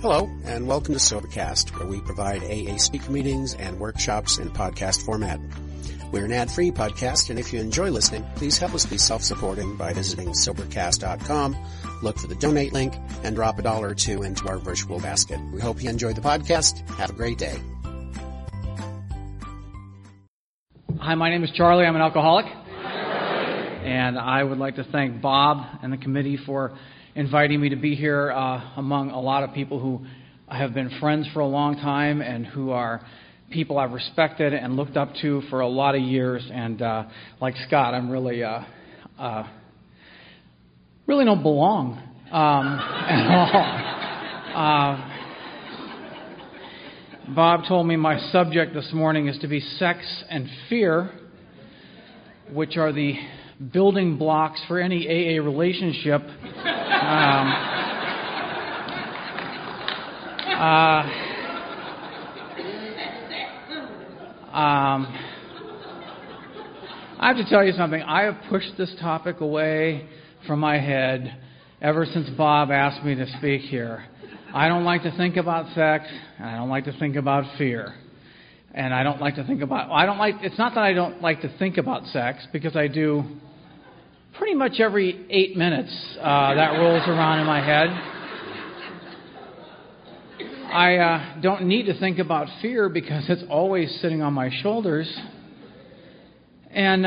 Hello, and welcome to Sobercast, where we provide AA speaker meetings and workshops in podcast format. We're an ad-free podcast, and if you enjoy listening, please help us be self-supporting by visiting Sobercast.com, look for the donate link, and drop $1 or $2 into our virtual basket. We hope you enjoy the podcast. Have a great day. Hi, my name is Charlie. I'm an alcoholic. And I would like to thank Bob and the committee for inviting me to be here among a lot of people who have been friends for a long time and who are people I've respected and looked up to for a lot of years. And like Scott, I'm really don't belong at all. Bob told me my subject this morning is to be sex and fear, which are the building blocks for any AA relationship. I have to tell you something. I have pushed this topic away from my head ever since Bob asked me to speak here. I don't like to think about sex, and I don't like to think about fear. And I don't like to think about... It's not that I don't like to think about sex, because I do pretty much every 8 minutes that rolls around in my head. I don't need to think about fear because it's always sitting on my shoulders. And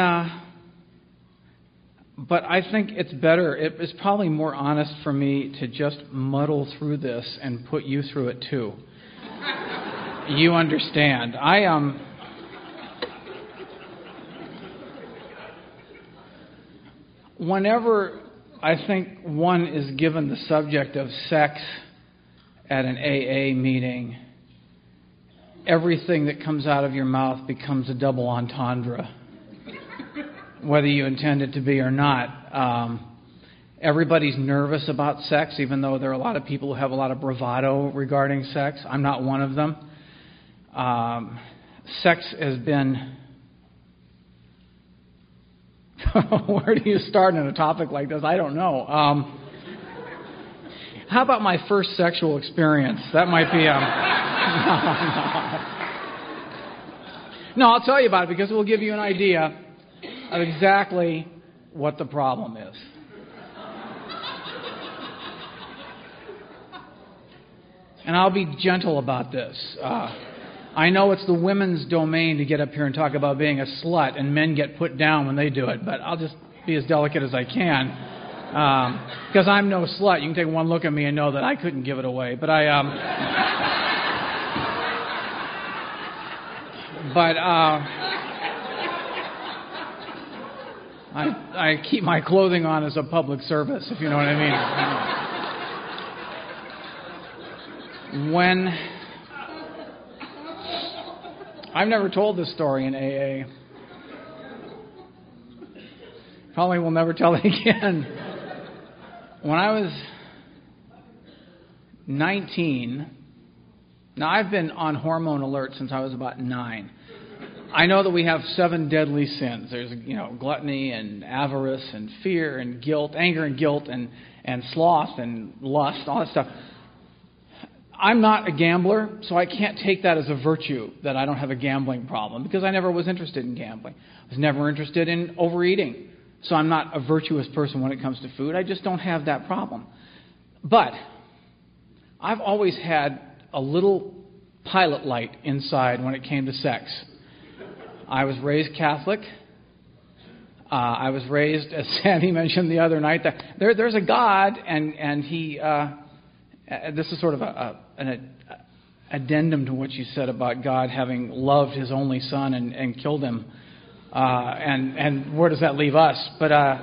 but I think it's better, it's probably more honest for me to just muddle through this and put you through it too. You understand. Whenever I think one is given the subject of sex at an AA meeting, everything that comes out of your mouth becomes a double entendre, whether you intend it to be or not. Everybody's nervous about sex, even though there are a lot of people who have a lot of bravado regarding sex. I'm not one of them. Sex has been... Where do you start on a topic like this? I don't know. How about my first sexual experience? That might be... No, I'll tell you about it because it will give you an idea of exactly what the problem is. And I'll be gentle about this. I know it's the women's domain to get up here and talk about being a slut, and men get put down when they do it, but I'll just be as delicate as I can, because I'm no slut. You can take one look at me and know that I couldn't give it away, but I keep my clothing on as a public service, if you know what I mean. I've never told this story in AA. Probably will never tell it again. When I was 19, now I've been on hormone alert since I was about 9. I know that we have 7 deadly sins. There's, gluttony and avarice and fear and guilt, anger and guilt and sloth and lust, all that stuff. I'm not a gambler, so I can't take that as a virtue that I don't have a gambling problem, because I never was interested in gambling. I was never interested in overeating, so I'm not a virtuous person when it comes to food. I just don't have that problem. But I've always had a little pilot light inside when it came to sex. I was raised Catholic. I was raised, as Sandy mentioned the other night, that there's a God, and he... this is sort of an addendum to what you said about God having loved His only Son and killed Him, and where does that leave us? But I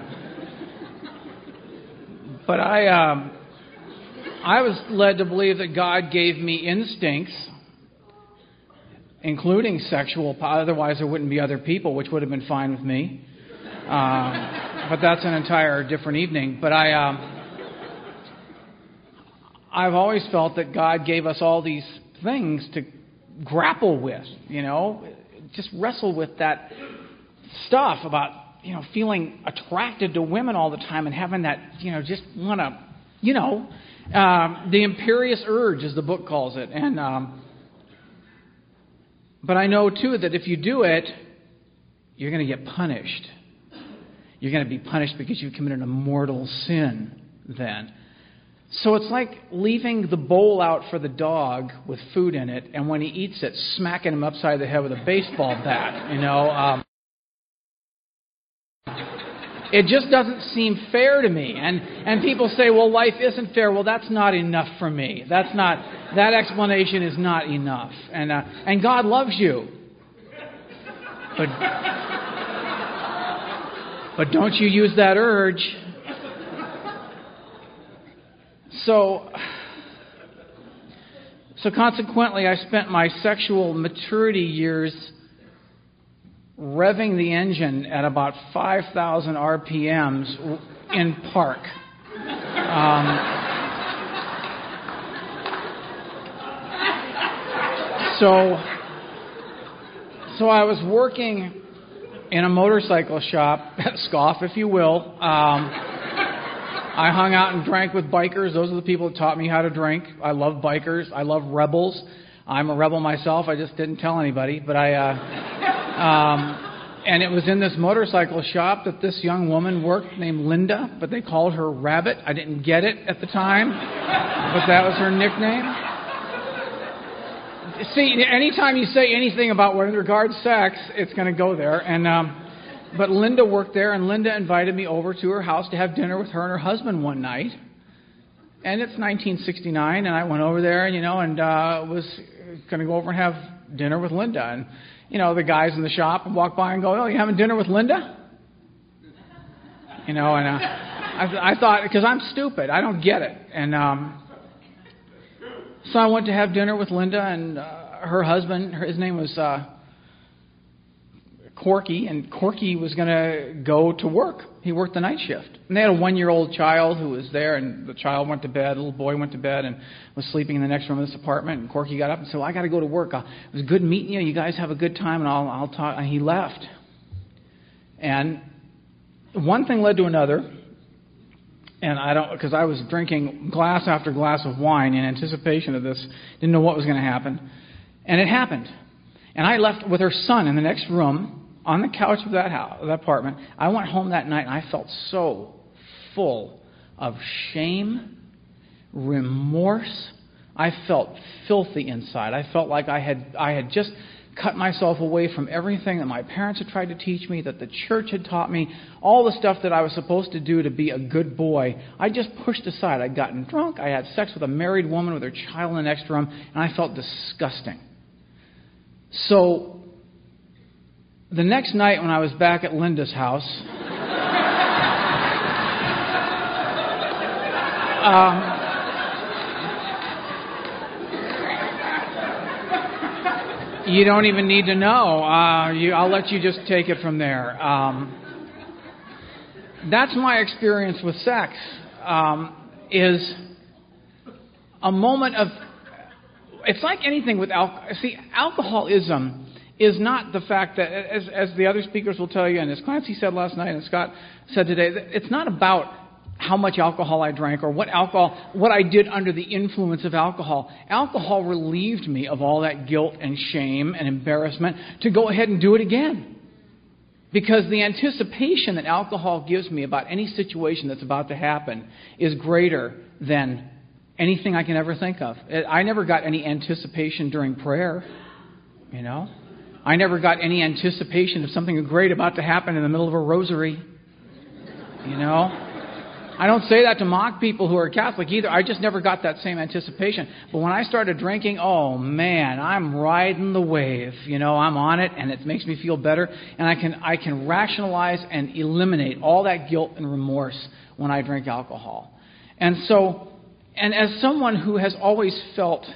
was led to believe that God gave me instincts, including sexual. Otherwise, there wouldn't be other people, which would have been fine with me. But that's an entire different evening. But I've always felt that God gave us all these things to grapple with, just wrestle with that stuff about, feeling attracted to women all the time and having that, just want to The imperious urge, as the book calls it. And but I know, too, that if you do it, you're going to get punished. You're going to be punished because you committed a mortal sin then. So it's like leaving the bowl out for the dog with food in it, and when he eats it, smacking him upside the head with a baseball bat, It just doesn't seem fair to me. And people say, well, life isn't fair. Well, that's not enough for me. That explanation is not enough. And God loves you. But don't you use that urge. So consequently, I spent my sexual maturity years revving the engine at about 5,000 RPMs in park. So I was working in a motorcycle shop, scoff if you will. I hung out and drank with bikers. Those are the people that taught me how to drink. I love bikers. I love rebels. I'm a rebel myself. I just didn't tell anybody. But and it was in this motorcycle shop that this young woman worked named Linda, but they called her Rabbit. I didn't get it at the time, but that was her nickname. See, anytime you say anything about what regards sex, it's going to go there. But Linda worked there, and Linda invited me over to her house to have dinner with her and her husband one night. And it's 1969, and I went over there, and was going to go over and have dinner with Linda. And, the guys in the shop would walk by and go, oh, you having dinner with Linda? I thought, because I'm stupid, I don't get it. And so I went to have dinner with Linda, and her husband, his name was Corky, and Corky was going to go to work. He worked the night shift. And they had a 1-year-old child who was there, and the child went to bed, the little boy went to bed and was sleeping in the next room of this apartment. And Corky got up and said, well, I got to go to work. It was good meeting you. You guys have a good time, and I'll talk. And he left. And one thing led to another. And because I was drinking glass after glass of wine in anticipation of this, didn't know what was going to happen. And it happened. And I left with her son in the next room on the couch of that apartment. I went home that night and I felt so full of shame, remorse. I felt filthy inside. I felt like I had just cut myself away from everything that my parents had tried to teach me, that the church had taught me, all the stuff that I was supposed to do to be a good boy. I just pushed aside. I'd gotten drunk. I had sex with a married woman with her child in the next room, and I felt disgusting. So the next night when I was back at Linda's house, you don't even need to know. I'll let you just take it from there. That's my experience with sex. Is a moment of... It's like anything with alcohol. See, alcoholism is not the fact that, as the other speakers will tell you, and as Clancy said last night and Scott said today, it's not about how much alcohol I drank or what I did under the influence of alcohol. Alcohol relieved me of all that guilt and shame and embarrassment to go ahead and do it again. Because the anticipation that alcohol gives me about any situation that's about to happen is greater than anything I can ever think of. I never got any anticipation during prayer, I never got any anticipation of something great about to happen in the middle of a rosary, I don't say that to mock people who are Catholic either. I just never got that same anticipation. But when I started drinking, oh man, I'm riding the wave. I'm on it, and it makes me feel better. And I can rationalize and eliminate all that guilt and remorse when I drink alcohol. And so, and as someone who has always felt,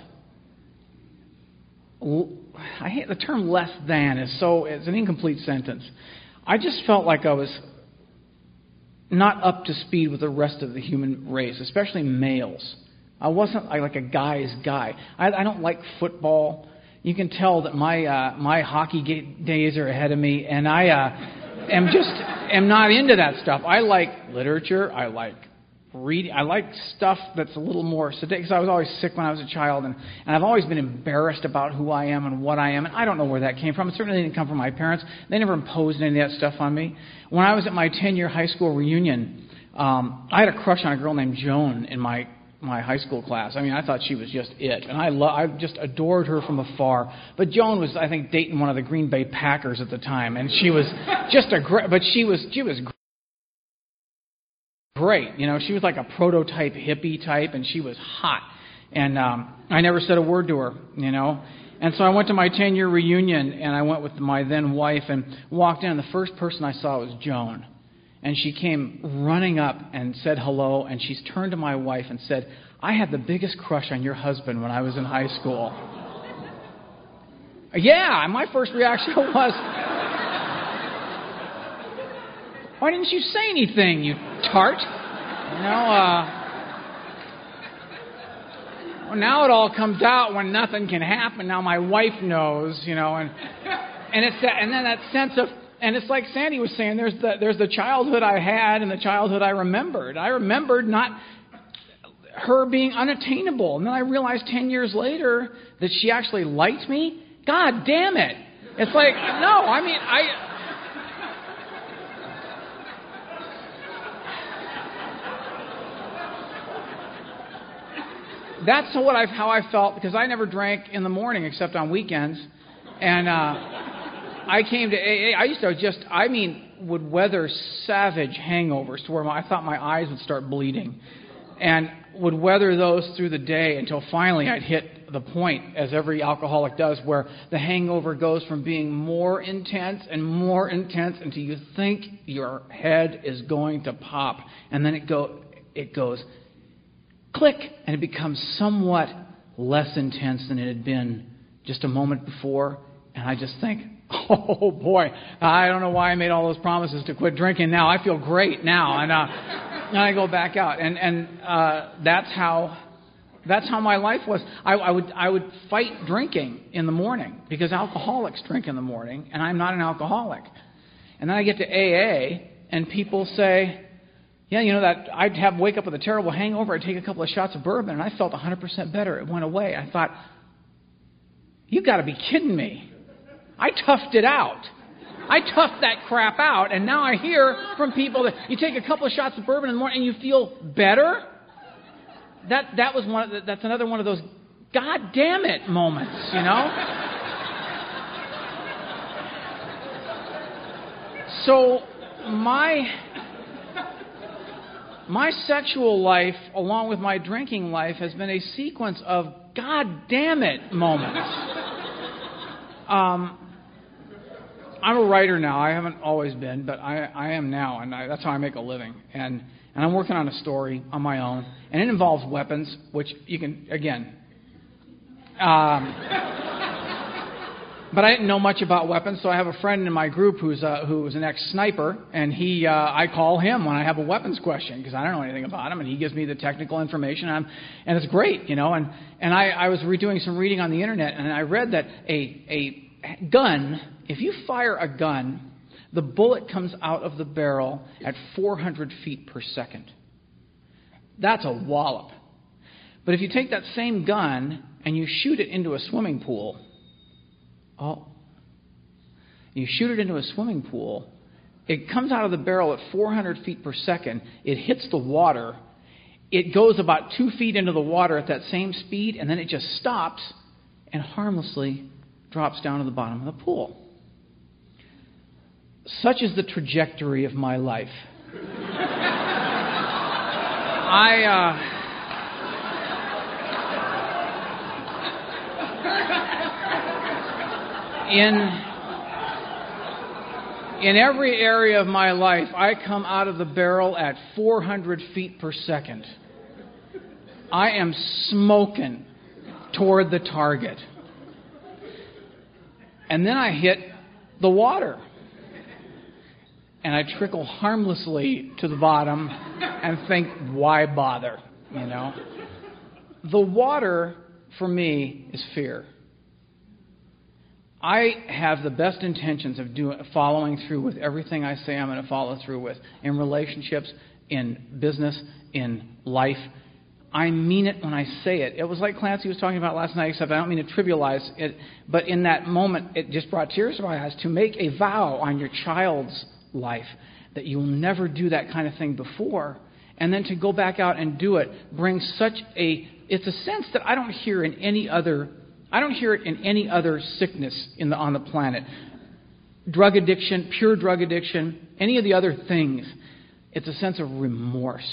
I hate the term "less than" it's an incomplete sentence. I just felt like I was not up to speed with the rest of the human race, especially males. I wasn't like a guy's guy. I don't like football. You can tell that my hockey days are ahead of me, and I am not into that stuff. I like literature. I like reading. I like stuff that's a little more sedate, because I was always sick when I was a child, and I've always been embarrassed about who I am and what I am, and I don't know where that came from. It certainly didn't come from my parents. They never imposed any of that stuff on me. When I was at my 10-year high school reunion, I had a crush on a girl named Joan in my high school class. I mean, I thought she was just it, and I just adored her from afar. But Joan was, I think, dating one of the Green Bay Packers at the time, and she was just a great. But she was great. You know, she was like a prototype hippie type, and she was hot. And I never said a word to her, you know. And so I went to my 10-year reunion, and I went with my then wife and walked in, and the first person I saw was Joan. And she came running up and said hello, and she turned to my wife and said, "I had the biggest crush on your husband when I was in high school." Yeah, and my first reaction was, "Why didn't you say anything, you tart?" You know, well, now it all comes out when nothing can happen. Now my wife knows, you know, and then that sense of. And it's like Sandy was saying, there's the childhood I had and the childhood I remembered. I remembered not her being unattainable. And then I realized 10 years later that she actually liked me. God damn it. It's like, no, I mean, that's how I felt, because I never drank in the morning except on weekends. And I came to AA. I used to would weather savage hangovers to where I thought my eyes would start bleeding, and would weather those through the day until finally I'd hit the point, as every alcoholic does, where the hangover goes from being more intense until you think your head is going to pop, and then it goes click, and it becomes somewhat less intense than it had been just a moment before, and I just think, oh boy, I don't know why I made all those promises to quit drinking. Now I feel great now, and I go back out, and that's how my life was. I would fight drinking in the morning, because alcoholics drink in the morning, and I'm not an alcoholic. And then I get to AA, and people say, yeah, you know, that I'd wake up with a terrible hangover. I'd take a couple of shots of bourbon, and I felt 100% better. It went away. I thought, you got to be kidding me. I toughed it out. I toughed that crap out, and now I hear from people that you take a couple of shots of bourbon in the morning and you feel better. That's another one of those God damn it moments, you know. So my sexual life, along with my drinking life, has been a sequence of God damn it moments. I'm a writer now. I haven't always been, but I am now, and that's how I make a living. And I'm working on a story on my own, and it involves weapons, which you can, again. But I didn't know much about weapons, so I have a friend in my group who's an ex-sniper, and I call him when I have a weapons question, because I don't know anything about him, and he gives me the technical information, and it's great, you know. And I was doing some reading on the internet, and I read that a gun, if you fire a gun, the bullet comes out of the barrel at 400 feet per second. That's a wallop. But if you take that same gun and you shoot it into a swimming pool, it comes out of the barrel at 400 feet per second. It hits the water. It goes about 2 feet into the water at that same speed, and then it just stops and harmlessly drops down to the bottom of the pool. Such is the trajectory of my life. In every area of my life, I come out of the barrel at 400 feet per second. I am smoking toward the target. And then I hit the water. And I trickle harmlessly to the bottom and think, why bother? You know? The water, for me, is fear. I have the best intentions of following through with everything I say I'm going to follow through with in relationships, in business, in life. I mean it when I say it. It was like Clancy was talking about last night, except I don't mean to trivialize it, but in that moment it just brought tears to my eyes to make a vow on your child's life that you'll never do that kind of thing before, and then to go back out and do it brings it's a sense that I don't hear it in any other sickness on the planet. Drug addiction, pure drug addiction, any of the other things. It's a sense of remorse.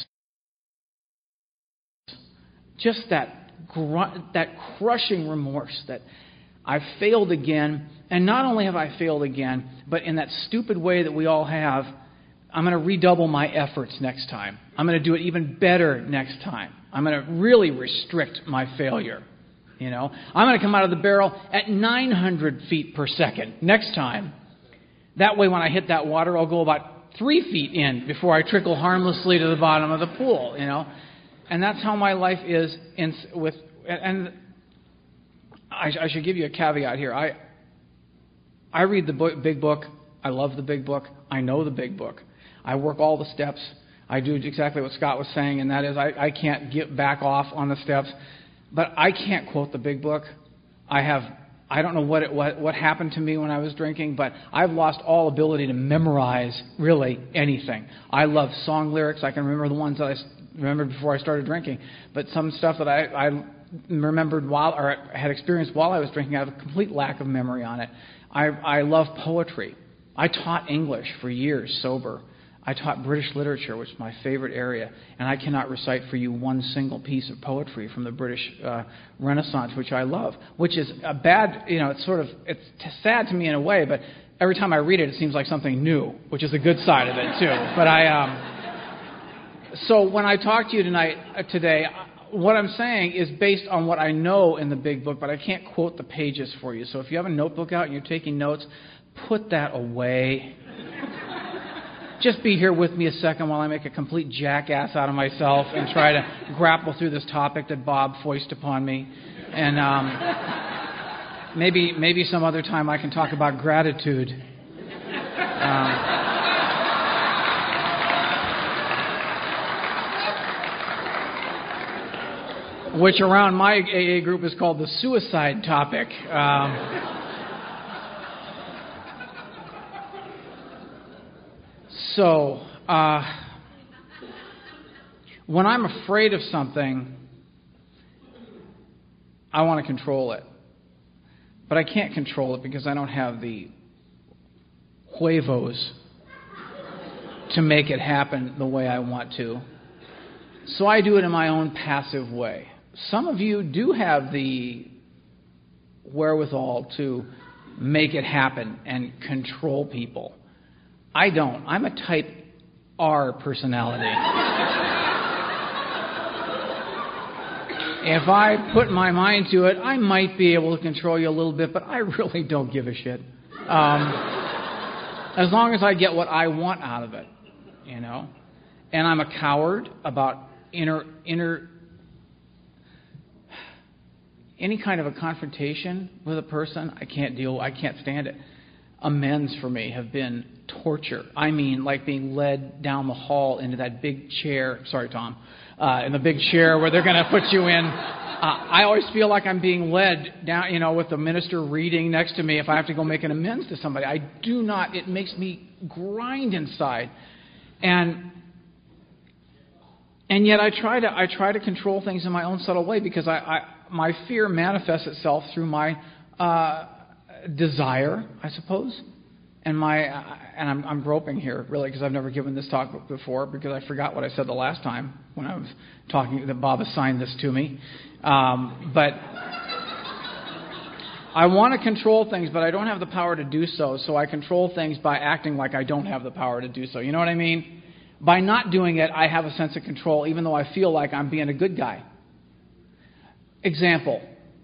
Just that crushing remorse that I've failed again. And not only have I failed again, but in that stupid way that we all have, I'm going to redouble my efforts next time. I'm going to do it even better next time. I'm going to really restrict my failure. I'm going to come out of the barrel at 900 feet per second next time. That way when I hit that water, I'll go about 3 feet in before I trickle harmlessly to the bottom of the pool, And that's how my life is. And I should give you a caveat here. I read the big book. I love the big book. I know the big book. I work all the steps. I do exactly what Scott was saying, and that is I can't get back off on the steps. But I can't quote the big book. I don't know what happened to me when I was drinking, but I've lost all ability to memorize really anything. I love song lyrics. I can remember the ones that I remembered before I started drinking. But some stuff that I remembered had experienced while I was drinking, I have a complete lack of memory on it. I love poetry. I taught English for years sober. I taught British literature, which is my favorite area, and I cannot recite for you one single piece of poetry from the British Renaissance, which I love, which is a bad, it's sad to me in a way, but every time I read it, it seems like something new, which is a good side of it too. But so when I talk to you today, what I'm saying is based on what I know in the big book, but I can't quote the pages for you. So if you have a notebook out and you're taking notes, put that away. Just be here with me a second while I make a complete jackass out of myself and try to grapple through this topic that Bob foisted upon me. And maybe some other time I can talk about gratitude. Which around my AA group is called the suicide topic. So, when I'm afraid of something, I want to control it. But I can't control it because I don't have the huevos to make it happen the way I want to. So I do it in my own passive way. Some of you do have the wherewithal to make it happen and control people. I don't. I'm a type R personality. If I put my mind to it, I might be able to control you a little bit, but I really don't give a shit. As long as I get what I want out of it, And I'm a coward about any kind of a confrontation with a person. I can't stand it. Amends for me have been torture. I mean, like being led down the hall into that big chair. Sorry, Tom. In the big chair where they're going to put you in. I always feel like I'm being led down, with the minister reading next to me if I have to go make an amends to somebody. I do not. It makes me grind inside. And yet I try to control things in my own subtle way because my fear manifests itself through my desire, I suppose, and I'm groping here really because I've never given this talk before because I forgot what I said the last time when I was talking that Bob assigned this to me. But I want to control things, but I don't have the power to do so. So I control things by acting like I don't have the power to do so. You know what I mean? By not doing it, I have a sense of control, even though I feel like I'm being a good guy. Example.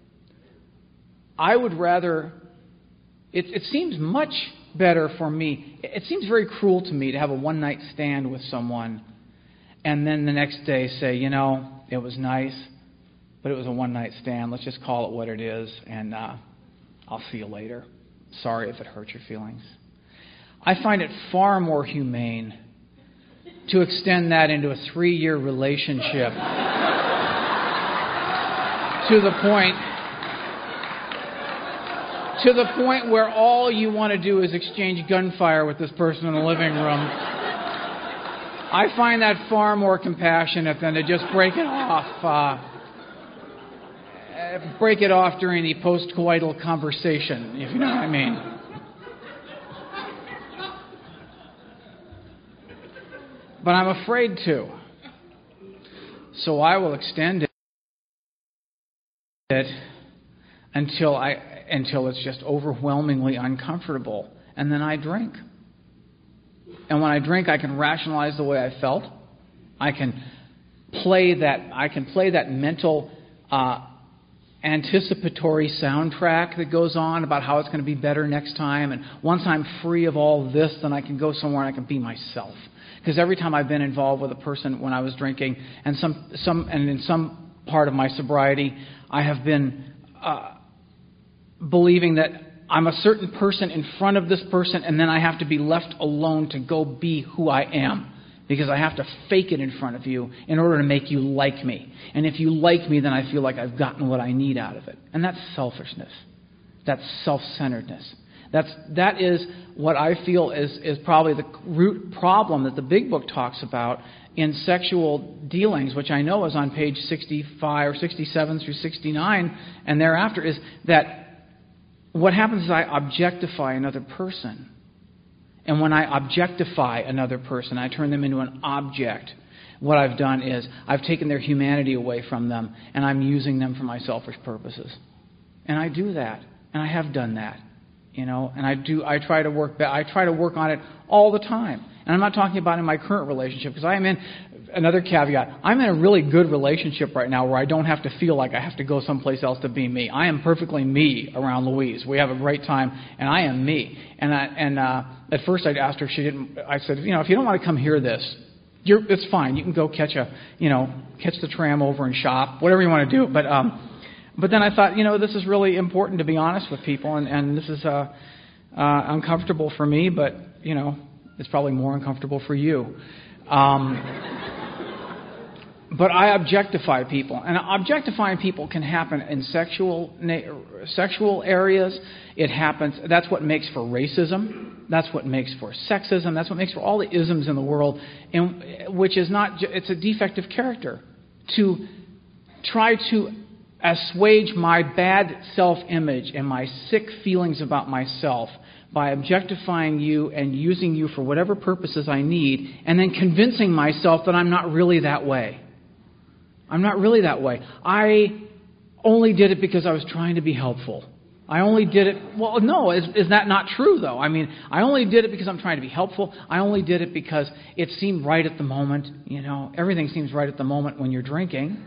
I would rather... It seems much better for me. It seems very cruel to me to have a one-night stand with someone and then the next day say, it was nice, but it was a one-night stand. Let's just call it what it is, and I'll see you later. sorry if it hurt your feelings. I find it far more humane to extend that into a 3-year relationship to the point where all you want to do is exchange gunfire with this person in the living room. I find that far more compassionate than to just break it off during the post-coital conversation, if you know what I mean. But I'm afraid to. So I will extend it until it's just overwhelmingly uncomfortable, and then I drink. And when I drink, I can rationalize the way I felt. I can play that mental anticipatory soundtrack that goes on about how it's going to be better next time. And once I'm free of all this, then I can go somewhere and I can be myself. Because every time I've been involved with a person when I was drinking, and in some part of my sobriety, I have been believing that I'm a certain person in front of this person, and then I have to be left alone to go be who I am. Because I have to fake it in front of you in order to make you like me. And if you like me, then I feel like I've gotten what I need out of it. And that's selfishness. That's self-centeredness. That is what I feel is probably the root problem that the Big Book talks about in sexual dealings, which I know is on page 65 or 67 through 69 and thereafter, is that what happens is I objectify another person. And when I objectify another person, I turn them into an object. What I've done is I've taken their humanity away from them, and I'm using them for my selfish purposes. And I do that, and I have done that, And I try to work on it all the time. And I'm not talking about in my current relationship, because I am in another caveat. I'm in a really good relationship right now where I don't have to feel like I have to go someplace else to be me. I am perfectly me around Louise. We have a great time, and I am me. And at first I'd asked her if she didn't. I said, if you don't want to come hear this, it's fine. You can go catch the tram over and shop, whatever you want to do. But then I thought, this is really important to be honest with people, and this is uncomfortable for me, but it's probably more uncomfortable for you. But I objectify people, and objectifying people can happen in sexual areas. It happens. That's what makes for racism. That's what makes for sexism. That's what makes for all the isms in the world, which is not. It's a defect of character to try to assuage my bad self-image and my sick feelings about myself by objectifying you and using you for whatever purposes I need, and then convincing myself that I'm not really that way. I'm not really that way. I only did it because I was trying to be helpful. I only did it... Well, no, is that not true, though? I mean, I only did it because I'm trying to be helpful. I only did it because it seemed right at the moment. Everything seems right at the moment when you're drinking.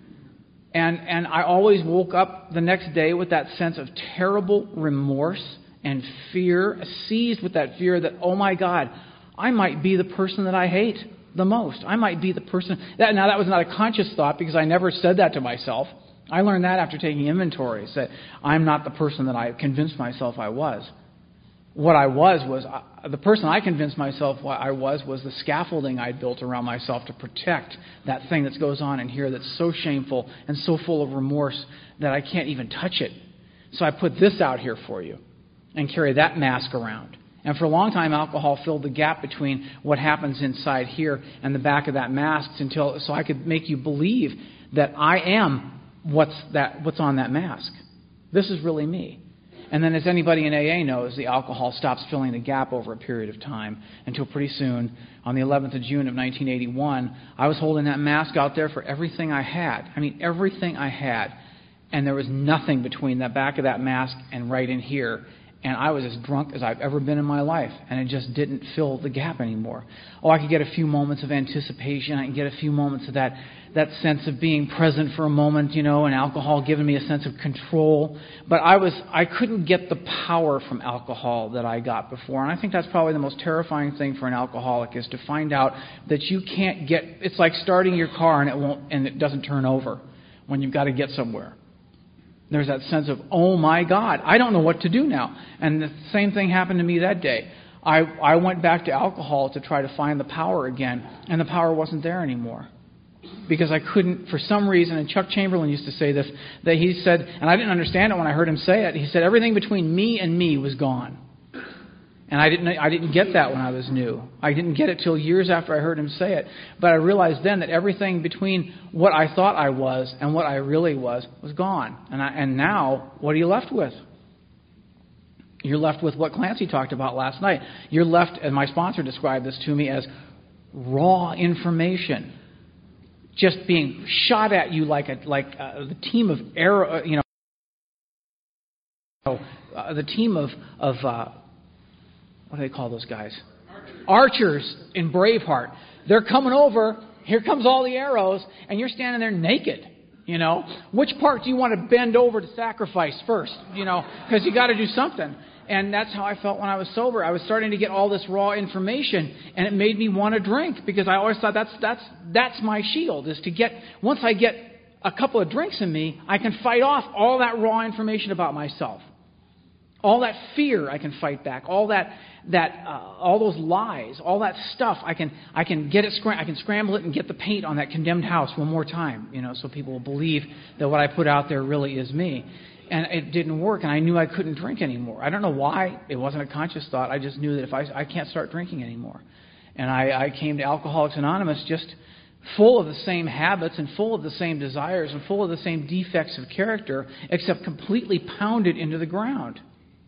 And I always woke up the next day with that sense of terrible remorse and fear, seized with that fear that, oh my God, I might be the person that I hate the most. I might be the person... Now, that was not a conscious thought because I never said that to myself. I learned that after taking inventories, that I'm not the person that I convinced myself I was. What I was the person I convinced myself I was the scaffolding I built around myself to protect that thing that goes on in here that's so shameful and so full of remorse that I can't even touch it. So I put this out here for you and carry that mask around. And for a long time, alcohol filled the gap between what happens inside here and the back of that mask so I could make you believe that I am what's on that mask. This is really me. And then, as anybody in AA knows, the alcohol stops filling the gap over a period of time until pretty soon, on the 11th of June of 1981, I was holding that mask out there for everything I had. I mean, everything I had. And there was nothing between the back of that mask and right in here. And I was as drunk as I've ever been in my life. And it just didn't fill the gap anymore. Oh, I could get a few moments of anticipation. I can get a few moments of that sense of being present for a moment, and alcohol giving me a sense of control. But I couldn't get the power from alcohol that I got before. And I think that's probably the most terrifying thing for an alcoholic, is to find out that you can't get... It's like starting your car and it doesn't turn over when you've got to get somewhere. There's that sense of, oh my God, I don't know what to do now. And the same thing happened to me that day. I went back to alcohol to try to find the power again, and the power wasn't there anymore. Because I couldn't, for some reason, and Chuck Chamberlain used to say this, that he said, and I didn't understand it when I heard him say it, he said everything between me and me was gone. And I didn't get that when I was new. I didn't get it till years after I heard him say it. But I realized then that everything between what I thought I was and what I really was gone. And now, what are you left with? You're left with what Clancy talked about last night. You're left, and my sponsor described this to me as raw information, just being shot at you like the team of arrow, the team of what do they call those guys? Archers in Braveheart. They're coming over. Here comes all the arrows, and you're standing there naked. Which part do you want to bend over to sacrifice first? Because you got to do something. And that's how I felt when I was sober. I was starting to get all this raw information, and it made me want to drink because I always thought that's my shield, is to get, once I get a couple of drinks in me, I can fight off all that raw information about myself. All that fear I can fight back. All all those lies, all that stuff, I can get it. I can scramble it and get the paint on that condemned house one more time, so people will believe that what I put out there really is me. And it didn't work, and I knew I couldn't drink anymore. I don't know why. It wasn't a conscious thought. I just knew that if I can't start drinking anymore. And I came to Alcoholics Anonymous just full of the same habits and full of the same desires and full of the same defects of character, except completely pounded into the ground.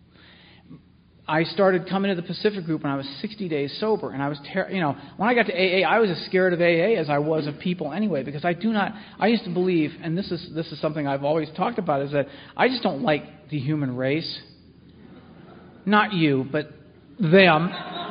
I started coming to the Pacific Group when I was 60 days sober, and I was, when I got to AA, I was as scared of AA as I was of people anyway, because I used to believe, and this is something I've always talked about, is that I just don't like the human race. Not you, but them.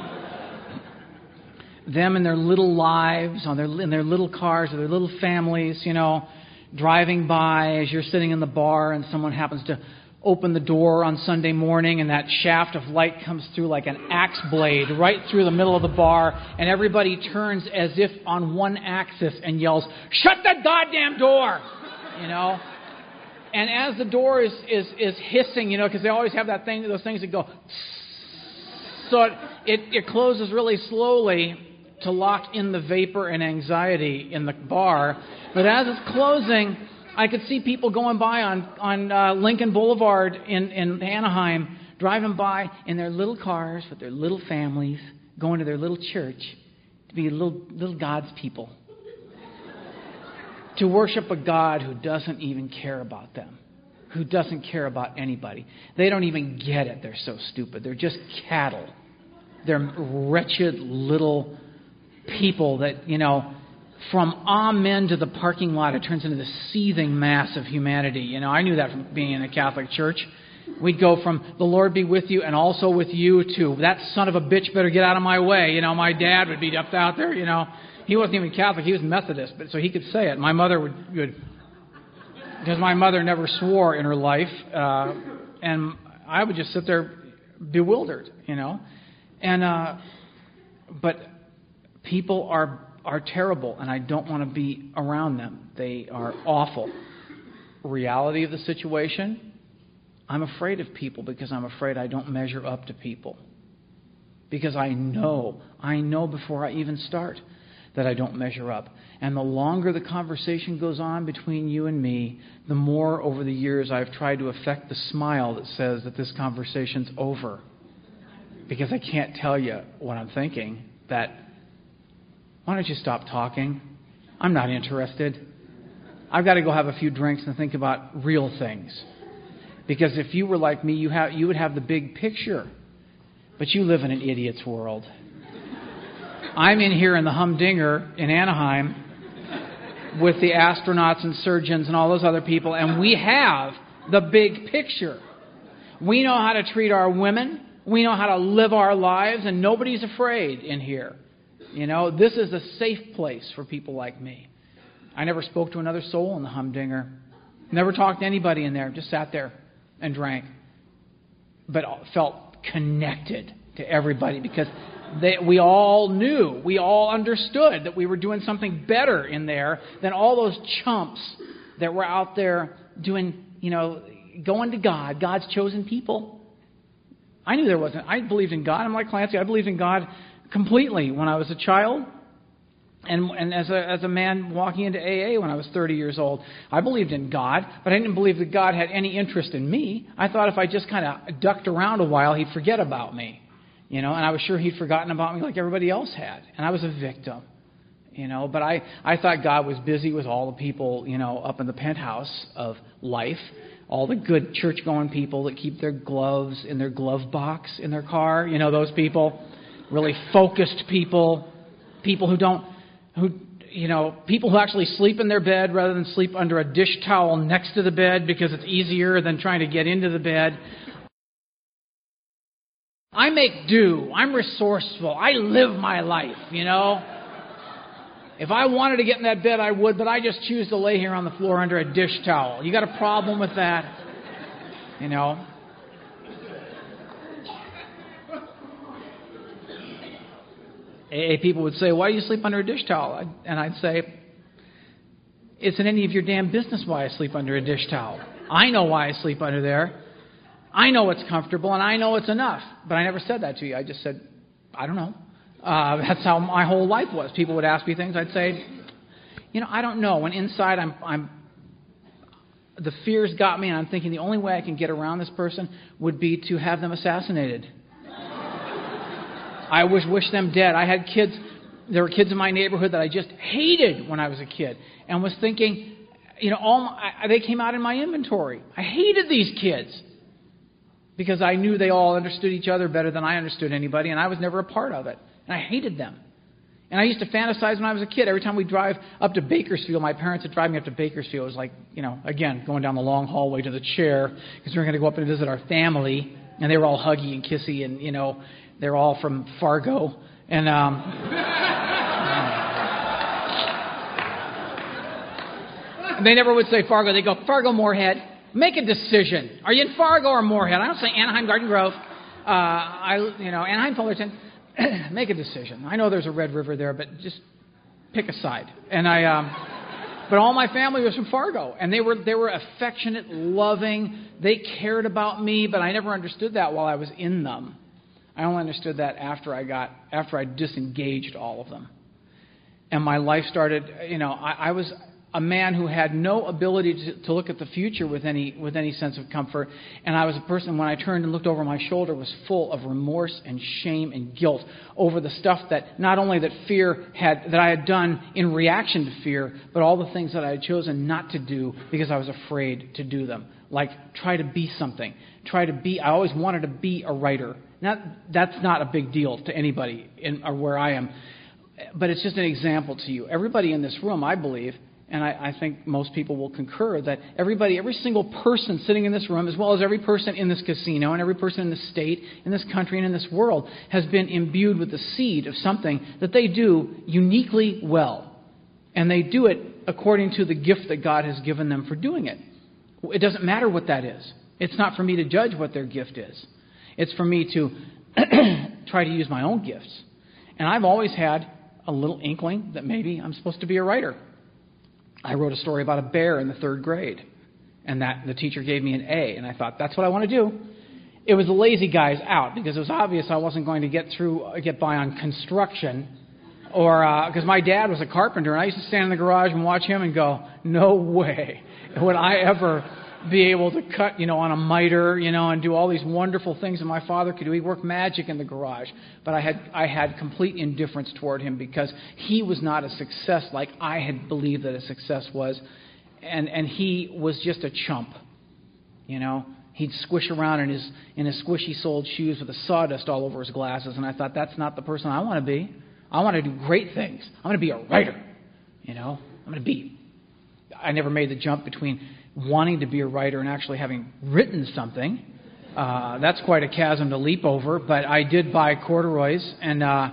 Them and their little lives, in their little cars, or their little families, driving by as you're sitting in the bar and someone happens to open the door on Sunday morning and that shaft of light comes through like an axe blade right through the middle of the bar, and everybody turns as if on one axis and yells, "Shut that goddamn door!" And as the door is hissing, because they always have those things that go, so it closes really slowly to lock in the vapor and anxiety in the bar. But as it's closing, I could see people going by on Lincoln Boulevard in Anaheim, driving by in their little cars with their little families, going to their little church to be little God's people, to worship a God who doesn't even care about them, who doesn't care about anybody. They don't even get it. They're so stupid. They're just cattle. They're wretched little people that, from amen to the parking lot, it turns into this seething mass of humanity. I knew that from being in a Catholic church. We'd go from "the Lord be with you" and "also with you" to "that son of a bitch better get out of my way." My dad would be up out there. He wasn't even Catholic; he was Methodist, but so he could say it. My mother would because my mother never swore in her life, and I would just sit there bewildered, but people are terrible, and I don't want to be around them. They are awful. Reality of the situation, I'm afraid of people because I'm afraid I don't measure up to people. Because I know before I even start that I don't measure up. And the longer the conversation goes on between you and me, the more over the years I've tried to affect the smile that says that this conversation's over. Because I can't tell you what I'm thinking, that why don't you stop talking? I'm not interested. I've got to go have a few drinks and think about real things. Because if you were like me, you would have the big picture. But you live in an idiot's world. I'm in here in the humdinger in Anaheim with the astronauts and surgeons and all those other people, and we have the big picture. We know how to treat our women. We know how to live our lives, and nobody's afraid in here. This is a safe place for people like me. I never spoke to another soul in the humdinger. Never talked to anybody in there. Just sat there and drank. But felt connected to everybody because we all knew, we all understood that we were doing something better in there than all those chumps that were out there doing, going to God, God's chosen people. I knew there wasn't. I believed in God. I'm like Clancy. I believed in God completely when I was a child. And as a man walking into AA when I was 30 years old, I believed in God, but I didn't believe that God had any interest in me. I thought if I just kind of ducked around a while, He'd forget about me. And I was sure He'd forgotten about me like everybody else had. And I was a victim. But I thought God was busy with all the people, up in the penthouse of life, all the good church-going people that keep their gloves in their glove box in their car, those people, really focused people, people people who actually sleep in their bed rather than sleep under a dish towel next to the bed because it's easier than trying to get into the bed. I make do. I'm resourceful. I live my life, If I wanted to get in that bed, I would, but I just choose to lay here on the floor under a dish towel. You got a problem with that? AA people would say, why do you sleep under a dish towel? And I'd say, it's in any of your damn business why I sleep under a dish towel. I know why I sleep under there. I know it's comfortable, and I know it's enough. But I never said that to you. I just said, I don't know. That's how my whole life was. People would ask me things. I'd say, I don't know. When inside the fears got me, and I'm thinking the only way I can get around this person would be to have them assassinated. I wish them dead. I had kids. There were kids in my neighborhood that I just hated when I was a kid, and was thinking, they came out in my inventory. I hated these kids because I knew they all understood each other better than I understood anybody, and I was never a part of it. And I hated them. And I used to fantasize when I was a kid. Every time we'd drive up to Bakersfield, my parents would drive me up to Bakersfield. It was like, again, going down the long hallway to the chair because we were going to go up and visit our family. And they were all huggy and kissy and, they're all from Fargo. And they never would say Fargo. They go, Fargo, Moorhead. Make a decision. Are you in Fargo or Moorhead? I don't say Anaheim, Garden Grove. Anaheim, Fullerton. Make a decision. I know there's a Red River there, but just pick a side. And but all my family was from Fargo, and they were affectionate, loving. They cared about me, but I never understood that while I was in them. I only understood that after I disengaged all of them, and my life started. I was a man who had no ability to look at the future with any sense of comfort. And I was a person, when I turned and looked over my shoulder, was full of remorse and shame and guilt over the stuff that not only that I had done in reaction to fear, but all the things that I had chosen not to do because I was afraid to do them. Like try to be something. I always wanted to be a writer. That's not a big deal to anybody or where I am. But it's just an example to you. Everybody in this room, I believe, and I think most people will concur that every single person sitting in this room, as well as every person in this casino and every person in this state, in this country, and in this world, has been imbued with the seed of something that they do uniquely well. And they do it according to the gift that God has given them for doing it. It doesn't matter what that is. It's not for me to judge what their gift is. It's for me to try to use my own gifts. And I've always had a little inkling that maybe I'm supposed to be a writer. I wrote a story about a bear in the 3rd grade, and that the teacher gave me an A, and I thought, that's what I want to do. It was a lazy guy's out, because it was obvious I wasn't going to get by on construction, or because my dad was a carpenter, and I used to stand in the garage and watch him and go, no way would I ever be able to cut, on a miter, and do all these wonderful things that my father could do. He worked magic in the garage. But I had complete indifference toward him because he was not a success like I had believed that a success was. And he was just a chump, He'd squish around in his squishy-soled shoes with the sawdust all over his glasses. And I thought, that's not the person I want to be. I want to do great things. I want to be a writer, I never made the jump between wanting to be a writer and actually having written something. That's quite a chasm to leap over, but I did buy corduroys and got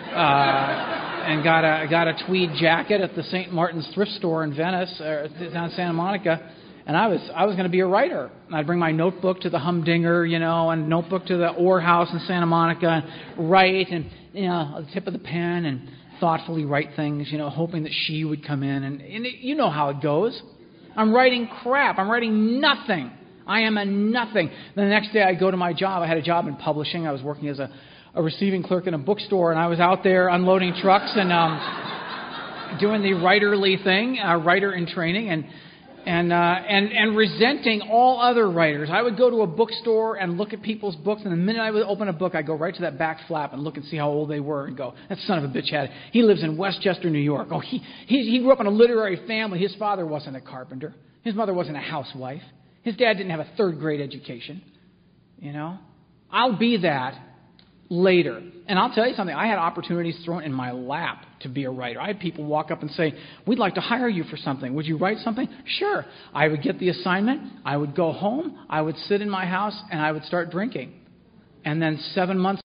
a tweed jacket at the St. Martin's thrift store in Venice, down Santa Monica, and I was going to be a writer. I'd bring my notebook to the Humdinger, and notebook to the Orr House in Santa Monica, and write, and the tip of the pen, and thoughtfully write things, hoping that she would come in, and you know how it goes. I'm writing crap. I'm writing nothing. I am a nothing. Then the next day I go to my job. I had a job in publishing. I was working as a receiving clerk in a bookstore, and I was out there unloading trucks and doing the writerly thing, writer in training, and resenting all other writers. I would go to a bookstore and look at people's books, and the minute I would open a book, I'd go right to that back flap and look and see how old they were and go, that son of a bitch had it. He lives in Westchester, New York. Oh, he grew up in a literary family. His father wasn't a carpenter. His mother wasn't a housewife. His dad didn't have a third-grade education. I'll be that later. And I'll tell you something, I had opportunities thrown in my lap to be a writer. I had people walk up and say, we'd like to hire you for something. Would you write something? Sure. I would get the assignment. I would go home. I would sit in my house, and I would start drinking. And then 7 months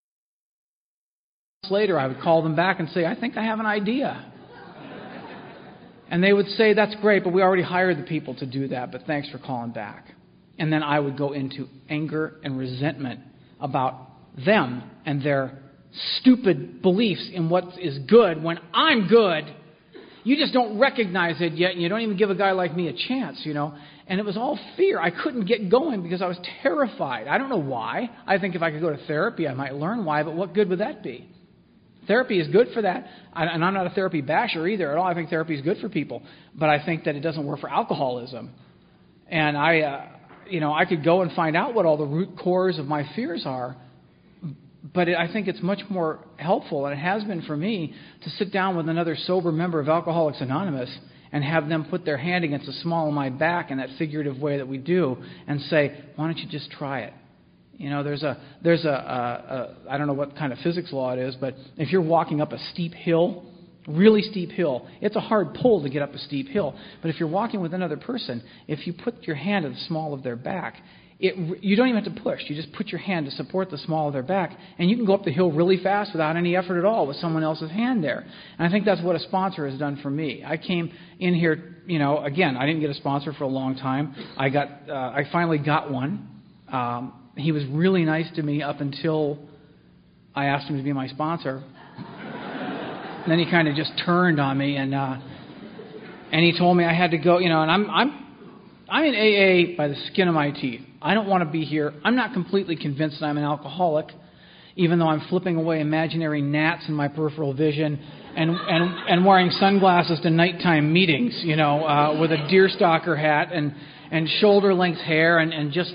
later, I would call them back and say, I think I have an idea. And they would say, that's great, but we already hired the people to do that, but thanks for calling back. And then I would go into anger and resentment about them and their stupid beliefs in what is good when I'm good. You just don't recognize it yet, and you don't even give a guy like me a chance, And it was all fear. I couldn't get going because I was terrified. I don't know why. I think if I could go to therapy, I might learn why, but what good would that be? Therapy is good for that, and I'm not a therapy basher either at all. I think therapy is good for people, but I think that it doesn't work for alcoholism. And I could go and find out what all the root cores of my fears are, but I think it's much more helpful, and it has been for me, to sit down with another sober member of Alcoholics Anonymous and have them put their hand against the small of my back in that figurative way that we do and say, why don't you just try it? There's a I don't know what kind of physics law it is, but if you're walking up a steep hill, really steep hill, it's a hard pull to get up a steep hill. But if you're walking with another person, if you put your hand at the small of their back, you don't even have to push. You just put your hand to support the small of their back, and you can go up the hill really fast without any effort at all with someone else's hand there. And I think that's what a sponsor has done for me. I came in here, again, I didn't get a sponsor for a long time. I finally got one. He was really nice to me up until I asked him to be my sponsor. Then he kind of just turned on me, and he told me I had to go. And I'm in AA by the skin of my teeth. I don't want to be here. I'm not completely convinced that I'm an alcoholic, even though I'm flipping away imaginary gnats in my peripheral vision and wearing sunglasses to nighttime meetings. With a deerstalker hat and shoulder length hair and just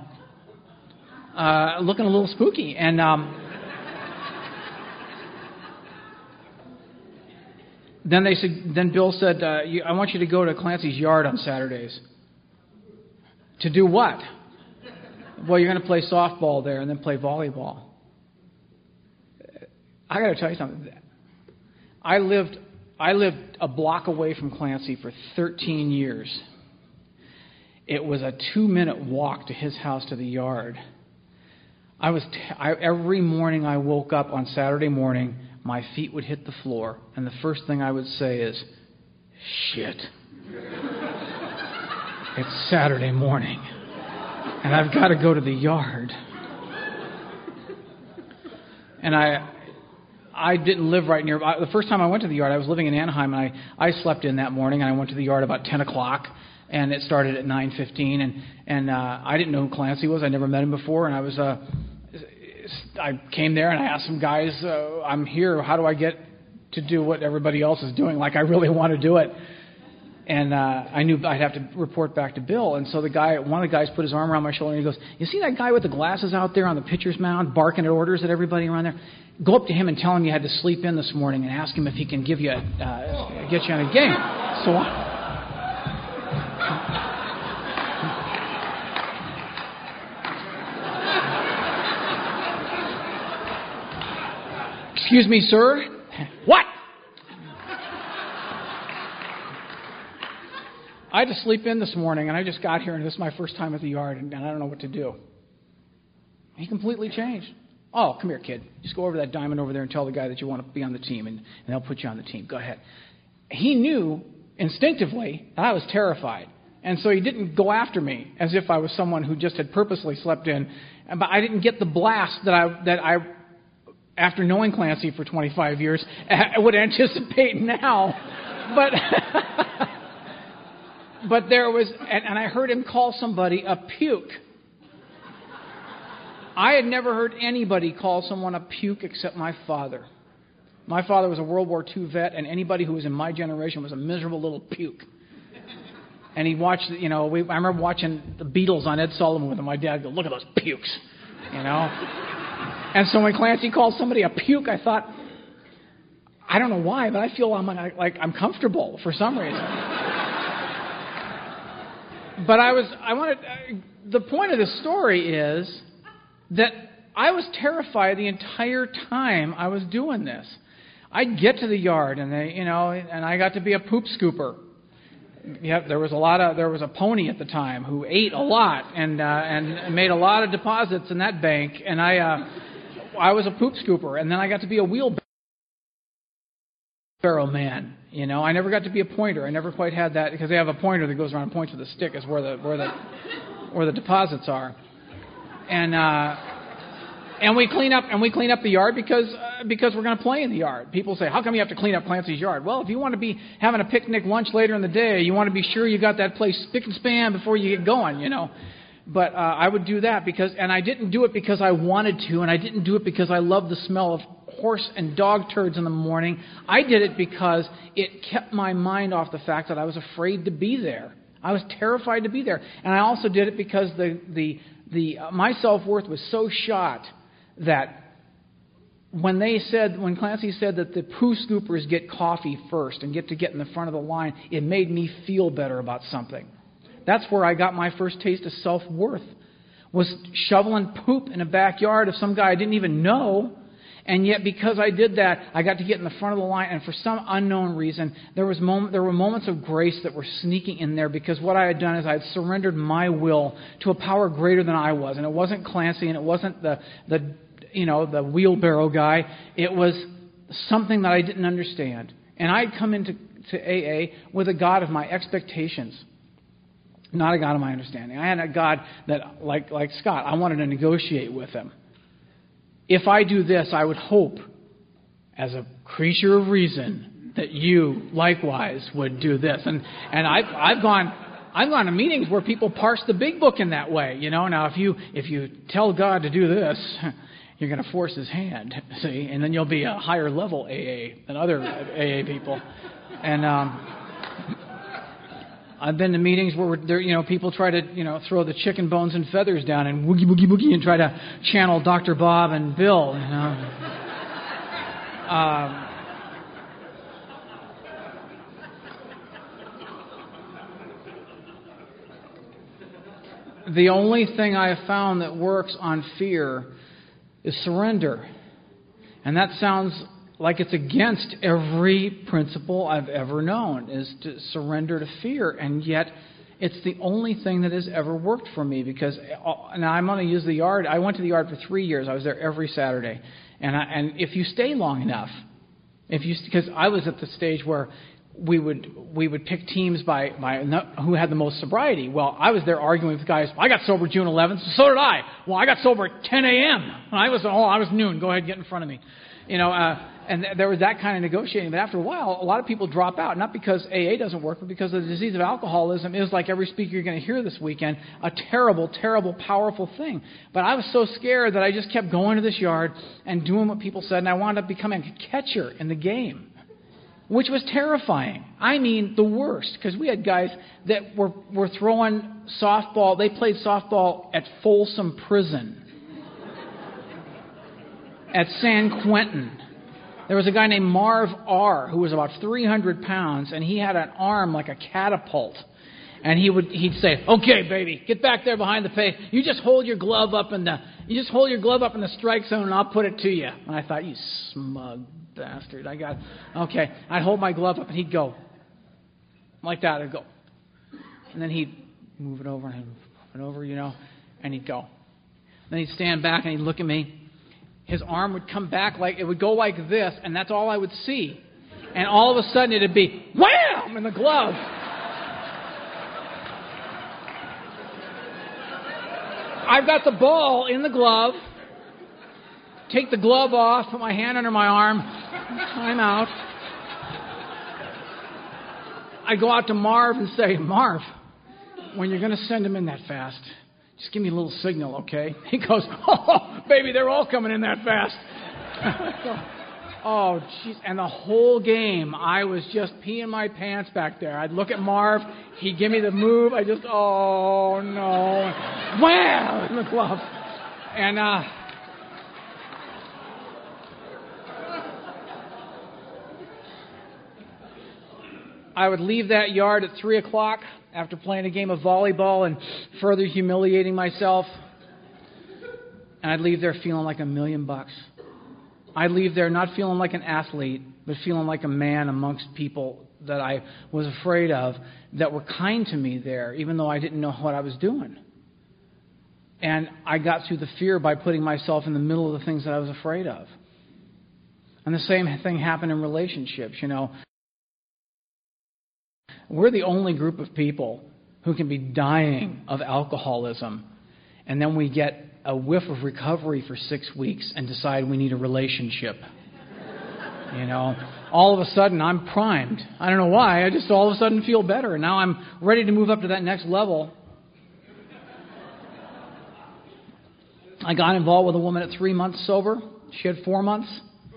looking a little spooky. And then Bill said, I want you to go to Clancy's yard on Saturdays. To do what? Well, you're going to play softball there and then play volleyball. I got to tell you something. I lived a block away from Clancy for 13 years. It was a 2-minute walk to his house to the yard. Every morning I woke up on Saturday morning, my feet would hit the floor, and the first thing I would say is, shit. It's Saturday morning, and I've got to go to the yard. And I didn't live right near. The first time I went to the yard, I was living in Anaheim, and I slept in that morning, and I went to the yard about 10 o'clock, and it started at 9:15, and I didn't know who Clancy was. I never met him before, and I came there, and I asked some guys, I'm here, how do I get to do what everybody else is doing? Like, I really want to do it. And I knew I'd have to report back to Bill. And so one of the guys put his arm around my shoulder and he goes, you see that guy with the glasses out there on the pitcher's mound barking at orders at everybody around there? Go up to him and tell him you had to sleep in this morning and ask him if he can get you on a game. So excuse me, sir? What? I had to sleep in this morning, and I just got here, and this is my first time at the yard, and I don't know what to do. He completely changed. Oh, come here, kid. Just go over to that diamond over there and tell the guy that you want to be on the team, and they'll put you on the team. Go ahead. He knew instinctively that I was terrified, and so he didn't go after me as if I was someone who just had purposely slept in. But I didn't get the blast that I after knowing Clancy for 25 years, I would anticipate now. But But there was, and I heard him call somebody a puke. I had never heard anybody call someone a puke except my father. My father was a World War II vet, and anybody who was in my generation was a miserable little puke. And he watched, I remember watching the Beatles on Ed Sullivan with him. My dad go, look at those pukes, And so when Clancy called somebody a puke, I thought, I don't know why, but I feel I'm comfortable for some reason. But the point of this story is that I was terrified the entire time I was doing this. I'd get to the yard and and I got to be a poop scooper. Yep, there was a pony at the time who ate a lot and made a lot of deposits in that bank, and I was a poop scooper, and then I got to be a wheelbarrow man. I never got to be a pointer. I never quite had that, because they have a pointer that goes around and points with a stick is where the deposits are. And we clean up the yard because we're going to play in the yard. People say, how come you have to clean up Clancy's yard? Well, if you want to be having a picnic lunch later in the day, you want to be sure you got that place spick and span before you get going, But I would do that and I didn't do it because I wanted to, and I didn't do it because I loved the smell of horse and dog turds in the morning. I did it because it kept my mind off the fact that I was afraid to be there. I was terrified to be there. And I also did it because my self-worth was so shot that when Clancy said that the poo scoopers get coffee first and get in the front of the line, it made me feel better about something. That's where I got my first taste of self-worth, was shoveling poop in a backyard of some guy I didn't even know. And yet, because I did that, I got to get in the front of the line, and for some unknown reason, there were moments of grace that were sneaking in there, because what I had done is I had surrendered my will to a power greater than I was. And it wasn't Clancy, and it wasn't the wheelbarrow guy. It was something that I didn't understand. And I'd come into AA with a God of my expectations, not a God of my understanding. I had a God that, like Scott, I wanted to negotiate with him. If I do this, I would hope, as a creature of reason, that you likewise would do this. And I've gone to meetings where people parse the big book in that way. Now if you tell God to do this, you're going to force His hand, see, and then you'll be a higher level AA than other AA people. And I've been to meetings where people try to throw the chicken bones and feathers down and woogie boogie boogie and try to channel Dr. Bob and Bill. The only thing I have found that works on fear is surrender, and that sounds like it's against every principle I've ever known, is to surrender to fear. And yet, it's the only thing that has ever worked for me, because now I'm going to use the yard. I went to the yard for 3 years. I was there every Saturday. And if you stay long enough, because I was at the stage where we would pick teams by who had the most sobriety. Well, I was there arguing with guys. I got sober June 11th, so did I. Well, I got sober at 10 a.m. I was noon. Go ahead, get in front of me. And there was that kind of negotiating. But after a while, a lot of people drop out, not because AA doesn't work, but because the disease of alcoholism is, like every speaker you're going to hear this weekend, a terrible, terrible, powerful thing. But I was so scared that I just kept going to this yard and doing what people said, and I wound up becoming a catcher in the game, which was terrifying. I mean, the worst, because we had guys that were throwing softball. They played softball at Folsom Prison, at San Quentin. There was a guy named Marv R., who was about 300 pounds, and he had an arm like a catapult. And he'd say, "Okay, baby, get back there behind the pay. You just hold your glove up in the strike zone, and I'll put it to you." And I thought, you smug bastard. Okay. I'd hold my glove up, and he'd go like that. I'd go, and then he'd move it over and move it over, and he'd go. Then he'd stand back and he'd look at me. His arm would come back it would go like this, and that's all I would see. And all of a sudden it'd be wham in the glove. I've got the ball in the glove. Take the glove off, put my hand under my arm. I'm out. I'd go out to Marv and say, Marv, when you're going to send them in that fast, just give me a little signal, okay? He goes, oh, baby, they're all coming in that fast. Oh, jeez. And the whole game, I was just peeing my pants back there. I'd look at Marv. He'd give me the move. I just, oh, no. Wham! In the glove. And, I would leave that yard at 3 o'clock after playing a game of volleyball and further humiliating myself. And I'd leave there feeling like $1,000,000. I'd leave there not feeling like an athlete, but feeling like a man amongst people that I was afraid of, that were kind to me there, even though I didn't know what I was doing. And I got through the fear by putting myself in the middle of the things that I was afraid of. And the same thing happened in relationships, you know. We're the only group of people who can be dying of alcoholism, and then we get a whiff of recovery for 6 weeks and decide we need a relationship. You know, all of a sudden I'm primed. I don't know why. I just all of a sudden feel better. And now I'm ready to move up to that next level. I got involved with a woman at 3 months sober. She had 4 months.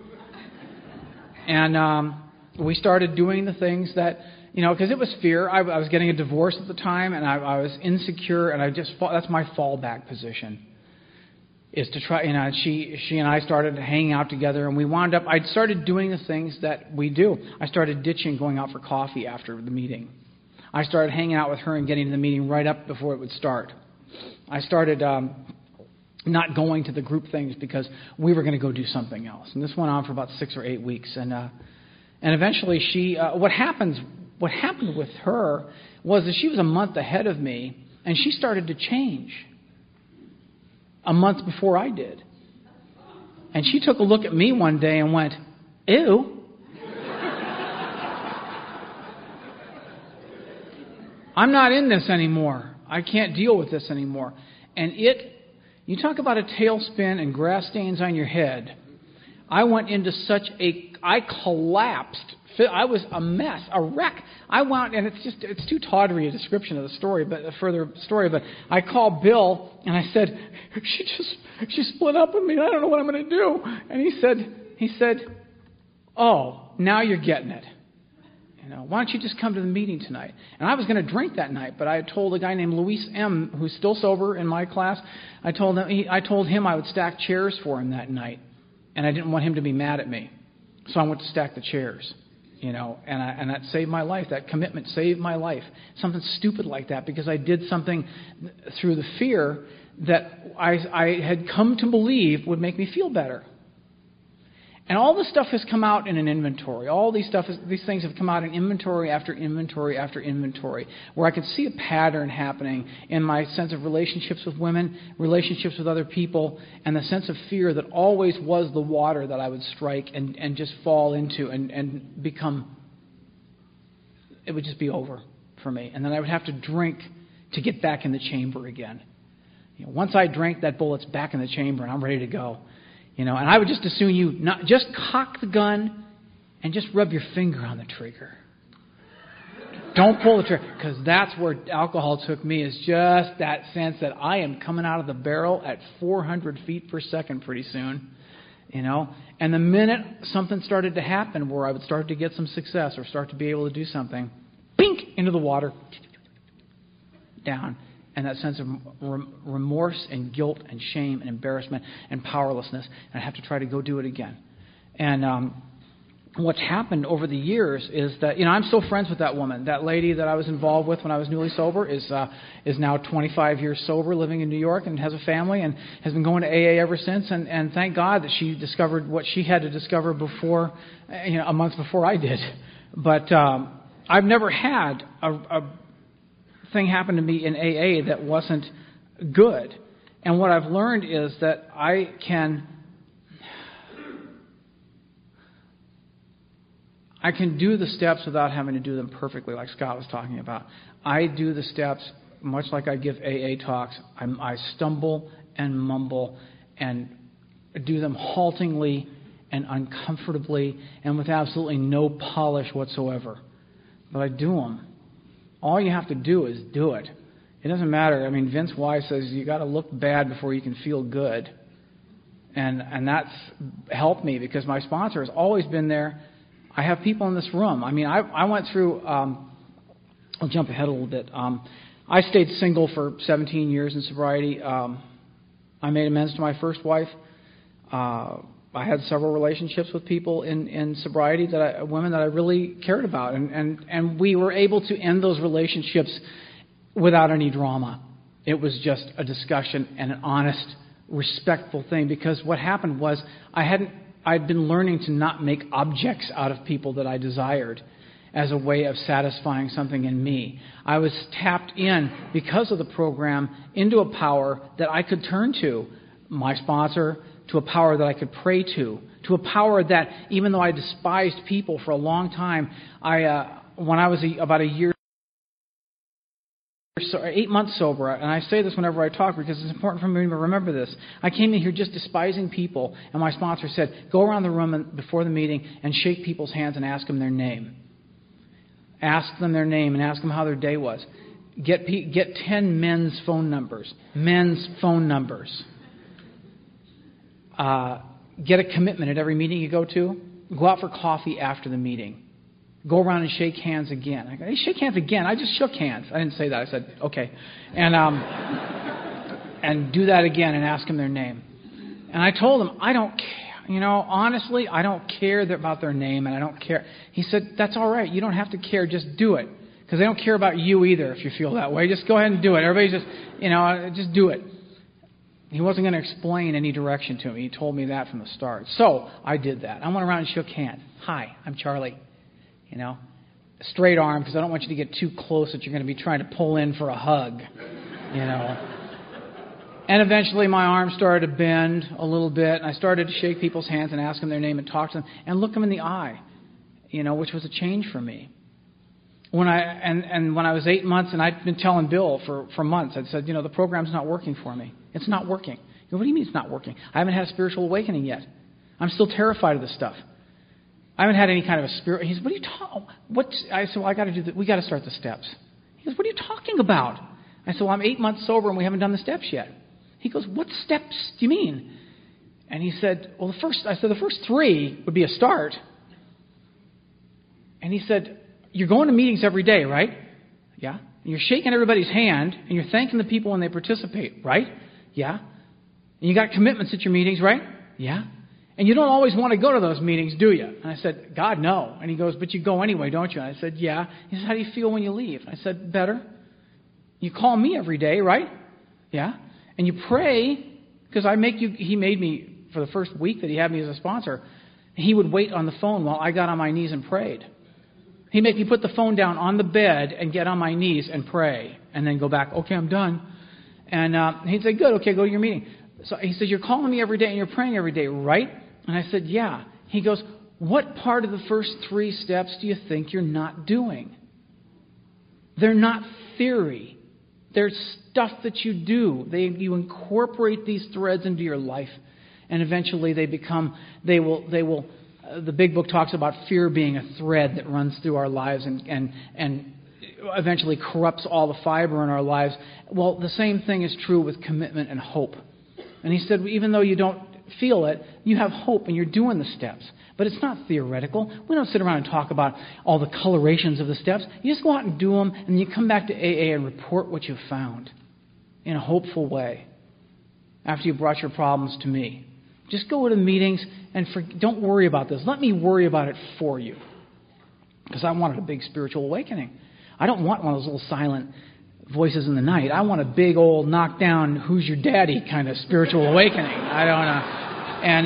And we started doing the things that, you know, because it was fear. I was getting a divorce at the time, and I was insecure, and that's my fallback position. Is to try, you know, she and I started hanging out together, and we wound up, I started doing the things that we do. I started ditching going out for coffee after the meeting. I started hanging out with her and getting to the meeting right up before it would start. I started not going to the group things because we were going to go do something else. And this went on for about 6 or 8 weeks. And eventually she, what happened with her was that she was a month ahead of me, and she started to change a month before I did. And she took a look at me one day and went, ew. I'm not in this anymore. I can't deal with this anymore. And you talk about a tailspin and grass stains on your head. I went into I collapsed. I was a mess, a wreck. I went, and it's too tawdry a description of the story, but a further story. But I called Bill, and I said, she split up with me. I don't know what I'm going to do. And he said, oh, now you're getting it. You know, why don't you just come to the meeting tonight? And I was going to drink that night, but I had told a guy named Luis M., who's still sober in my class. I told him I would stack chairs for him that night, and I didn't want him to be mad at me, so I went to stack the chairs. You know, and that saved my life. That commitment saved my life. Something stupid like that, because I did something through the fear that I had come to believe would make me feel better. And all this stuff has come out in an inventory. These things have come out in inventory after inventory after inventory, where I could see a pattern happening in my sense of relationships with women, relationships with other people, and the sense of fear that always was the water that I would strike and just fall into and become, it would just be over for me. And then I would have to drink to get back in the chamber again. You know, once I drank, that bullet's back in the chamber and I'm ready to go. You know, and I would just as soon you not just cock the gun and just rub your finger on the trigger. Don't pull the trigger, because that's where alcohol took me, is just that sense that I am coming out of the barrel at 400 feet per second pretty soon. You know, and the minute something started to happen where I would start to get some success or start to be able to do something, bink, into the water, down. And that sense of remorse and guilt and shame and embarrassment and powerlessness. And I have to try to go do it again. And what's happened over the years is that, you know, I'm still friends with that woman. That lady that I was involved with when I was newly sober is now 25 years sober, living in New York, and has a family and has been going to AA ever since. And thank God that she discovered what she had to discover before, you know, a month before I did. But I've never had a thing happened to me in AA that wasn't good. And what I've learned is that I can do the steps without having to do them perfectly, like Scott was talking about. I do the steps much like I give AA talks. I stumble and mumble and do them haltingly and uncomfortably and with absolutely no polish whatsoever. but I do them. All you have to do is do it. It doesn't matter. I mean, Vince Wise says you got to look bad before you can feel good. And that's helped me because my sponsor has always been there. I have people in this room. I mean, I went through, I'll jump ahead a little bit. I stayed single for 17 years in sobriety. I made amends to my first wife. I had several relationships with people in sobriety, women that I really cared about. And we were able to end those relationships without any drama. It was just a discussion and an honest, respectful thing, because what happened was I'd been learning to not make objects out of people that I desired as a way of satisfying something in me. I was tapped in, because of the program, into a power that I could turn to, my sponsor, to a power that I could pray to a power that, even though I despised people for a long time, when I was about a year, 8 months sober, and I say this whenever I talk because it's important for me to remember this. I came in here just despising people, and my sponsor said, go around the room before the meeting and shake people's hands and ask them their name. Ask them their name and ask them how their day was. Get 10 men's phone numbers. Men's phone numbers. Get a commitment at every meeting you go to. Go out for coffee after the meeting. Go around and shake hands again. I go, hey, shake hands again. I just shook hands. I didn't say that. I said, okay. And and do that again and ask them their name. And I told him, I don't care. Honestly, I don't care about their name, and I don't care. He said, that's all right. You don't have to care. Just do it. Because they don't care about you either if you feel that way. Just go ahead and do it. Everybody just do it. He wasn't going to explain any direction to me. He told me that from the start. So I did that. I went around and shook hands. Hi, I'm Charlie. Straight arm, because I don't want you to get too close that you're going to be trying to pull in for a hug, And eventually my arm started to bend a little bit, and I started to shake people's hands and ask them their name and talk to them and look them in the eye, which was a change for me. When I was 8 months, and I'd been telling Bill for months, I'd said, the program's not working for me. It's not working. What do you mean it's not working? I haven't had a spiritual awakening yet. I'm still terrified of this stuff. I haven't had any kind of a spirit. He said, what are you talking? I said, well, I got to do that. We got to start the steps. He goes, what are you talking about? I said, well, I'm 8 months sober and we haven't done the steps yet. He goes, what steps do you mean? And he said, well, the first 3 would be a start. And he said, you're going to meetings every day, right? Yeah. And you're shaking everybody's hand and you're thanking the people when they participate, right? Yeah. And you got commitments at your meetings, right? Yeah. And you don't always want to go to those meetings, do you? And I said, God, no. And he goes, but you go anyway, don't you? And I said, yeah. He said, how do you feel when you leave? I said, better. You call me every day, right? Yeah. And you pray, because he made me, for the first week that he had me as a sponsor, he would wait on the phone while I got on my knees and prayed. He'd make me put the phone down on the bed and get on my knees and pray. And then go back, okay, I'm done. And he'd say, good, okay, go to your meeting. So he said, you're calling me every day and you're praying every day, right? And I said, yeah. He goes, what part of the first 3 steps do you think you're not doing? They're not theory. They're stuff that you do. You incorporate these threads into your life, and eventually they will. The big book talks about fear being a thread that runs through our lives and eventually corrupts all the fiber in our lives. Well, the same thing is true with commitment and hope. And he said, even though you don't feel it, you have hope and you're doing the steps. But it's not theoretical. We don't sit around and talk about all the colorations of the steps. You just go out and do them, and you come back to AA and report what you found in a hopeful way after you brought your problems to me. Just go to meetings and don't worry about this. Let me worry about it for you. Because I wanted a big spiritual awakening. I don't want one of those little silent voices in the night. I want a big old knockdown, who's your daddy kind of spiritual awakening. I don't know. And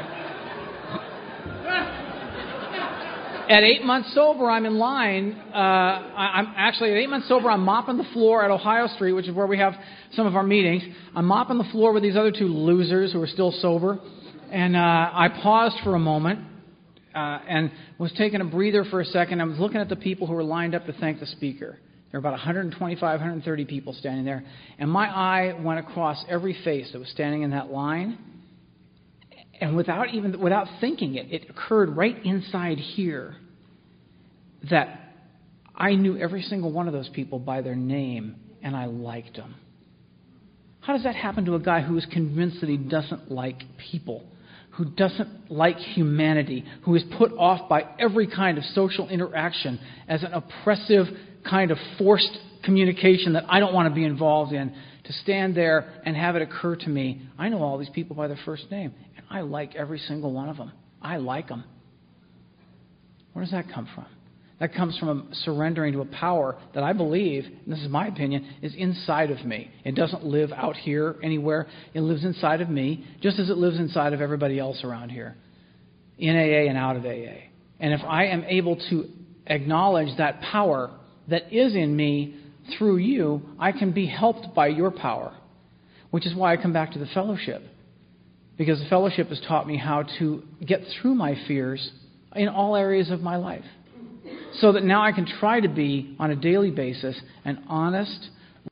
at 8 months sober, I'm in line. I'm actually at 8 months sober. I'm mopping the floor at Ohio Street, which is where we have some of our meetings. I'm mopping the floor with these other 2 losers who are still sober. And I paused for a moment and was taking a breather for a second. I was looking at the people who were lined up to thank the speaker. There were about 125, 130 people standing there. And my eye went across every face that was standing in that line. And without thinking it occurred right inside here that I knew every single one of those people by their name, and I liked them. How does that happen to a guy who is convinced that he doesn't like people, who doesn't like humanity, who is put off by every kind of social interaction as an oppressive kind of forced communication that I don't want to be involved in, to stand there and have it occur to me, I know all these people by their first name, and I like every single one of them. I like them. Where does that come from? That comes from surrendering to a power that I believe, and this is my opinion, is inside of me. It doesn't live out here anywhere. It lives inside of me, just as it lives inside of everybody else around here, in AA and out of AA. And if I am able to acknowledge that power that is in me through you, I can be helped by your power, which is why I come back to the fellowship. Because the fellowship has taught me how to get through my fears in all areas of my life. So that now I can try to be, on a daily basis, an honest,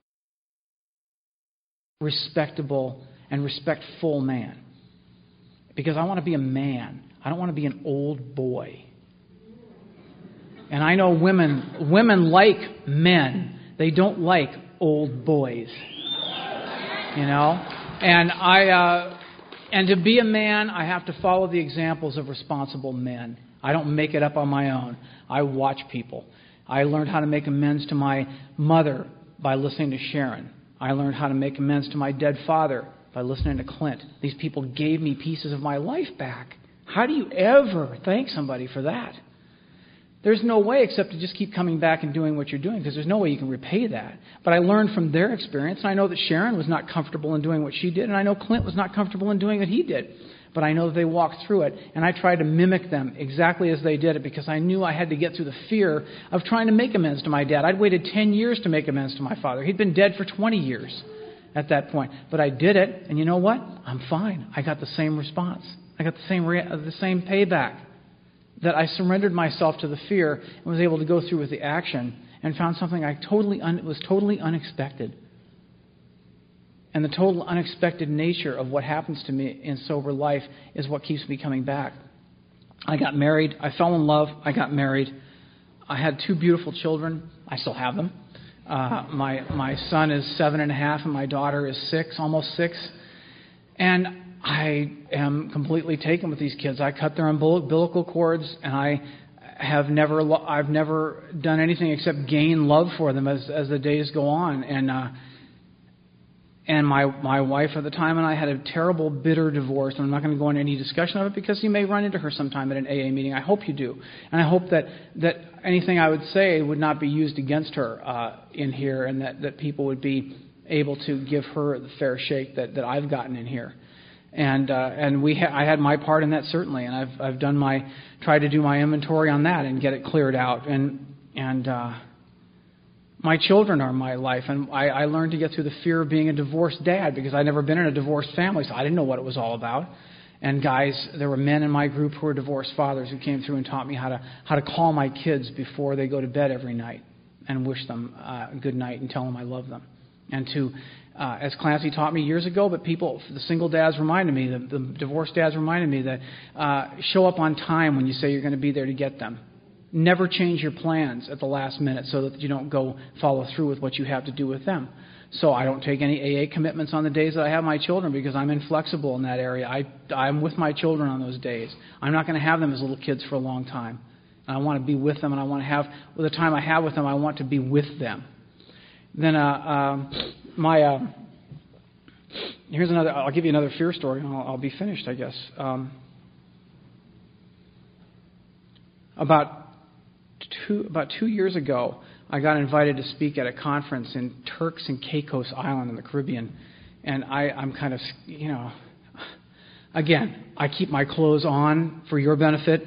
respectable, and respectful man. Because I want to be a man. I don't want to be an old boy. And I know women like men. They don't like old boys. You know? And to be a man, I have to follow the examples of responsible men. I don't make it up on my own. I watch people. I learned how to make amends to my mother by listening to Sharon. I learned how to make amends to my dead father by listening to Clint. These people gave me pieces of my life back. How do you ever thank somebody for that? There's no way except to just keep coming back and doing what you're doing, because there's no way you can repay that. But I learned from their experience, and I know that Sharon was not comfortable in doing what she did, and I know Clint was not comfortable in doing what he did. But I know that they walked through it, and I tried to mimic them exactly as they did it, because I knew I had to get through the fear of trying to make amends to my dad. I'd waited 10 years to make amends to my father. He'd been dead for 20 years at that point. But I did it, and you know what? I'm fine. I got the same response. I got the same payback. That I surrendered myself to the fear and was able to go through with the action and found something was totally unexpected. And the total unexpected nature of what happens to me in sober life is what keeps me coming back. I got married. I fell in love. I got married. I had 2 beautiful children. I still have them. My son is 7.5 and my daughter is 6, almost 6. And I am completely taken with these kids. I cut their umbilical cords, and I've never done anything except gain love for them as the days go on. And my wife at the time and I had a terrible, bitter divorce. And I'm not going to go into any discussion of it because you may run into her sometime at an AA meeting. I hope you do. And I hope that anything I would say would not be used against her in here, and that people would be able to give her the fair shake that I've gotten in here. And I had my part in that, certainly, and I've tried to do my inventory on that and get it cleared out. And my children are my life, and I learned to get through the fear of being a divorced dad because I'd never been in a divorced family, so I didn't know what it was all about. And there were men in my group who were divorced fathers who came through and taught me how to call my kids before they go to bed every night and wish them good night and tell them I love them. And to as Clancy taught me years ago, but the single dads reminded me, the divorced dads reminded me that show up on time when you say you're going to be there to get them. Never change your plans at the last minute so that you don't go follow through with what you have to do with them. So I don't take any AA commitments on the days that I have my children because I'm inflexible in that area. I'm with my children on those days. I'm not going to have them as little kids for a long time. I want to be with them, and I want to have, the time I have with them, I want to be with them. Then here's another. I'll give you another fear story, and I'll be finished, I guess. About 2 years ago, I got invited to speak at a conference in Turks and Caicos Island in the Caribbean, and I'm kind of, again, I keep my clothes on for your benefit.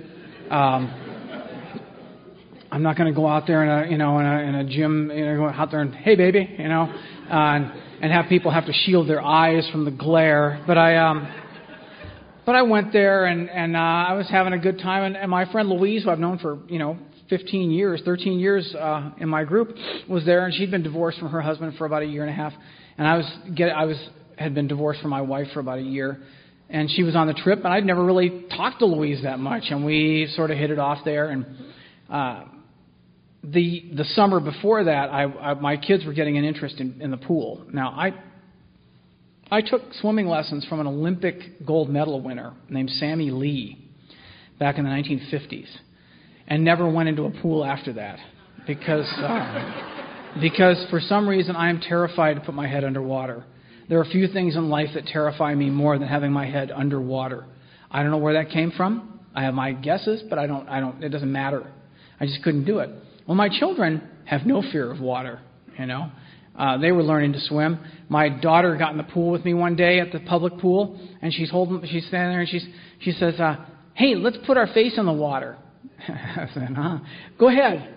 I'm not going to go out there in a gym, go out there and, hey baby, and have people have to shield their eyes from the glare. But I went there and I was having a good time. And my friend Louise, who I've known for 13 years in my group, was there, and she'd been divorced from her husband for about a year and a half, and I had been divorced from my wife for about a year. And she was on the trip, and I'd never really talked to Louise that much, and we sort of hit it off there. And the summer before that, my kids were getting an interest in the pool. Now, I took swimming lessons from an Olympic gold medal winner named Sammy Lee back in the 1950s, and never went into a pool after that because for some reason I am terrified to put my head underwater. There are a few things in life that terrify me more than having my head underwater. I don't know where that came from. I have my guesses, but I don't. It doesn't matter. I just couldn't do it. Well, my children have no fear of water. They were learning to swim. My daughter got in the pool with me one day at the public pool, and she's standing there, and she says, "Hey, let's put our face in the water." I said, "Go ahead."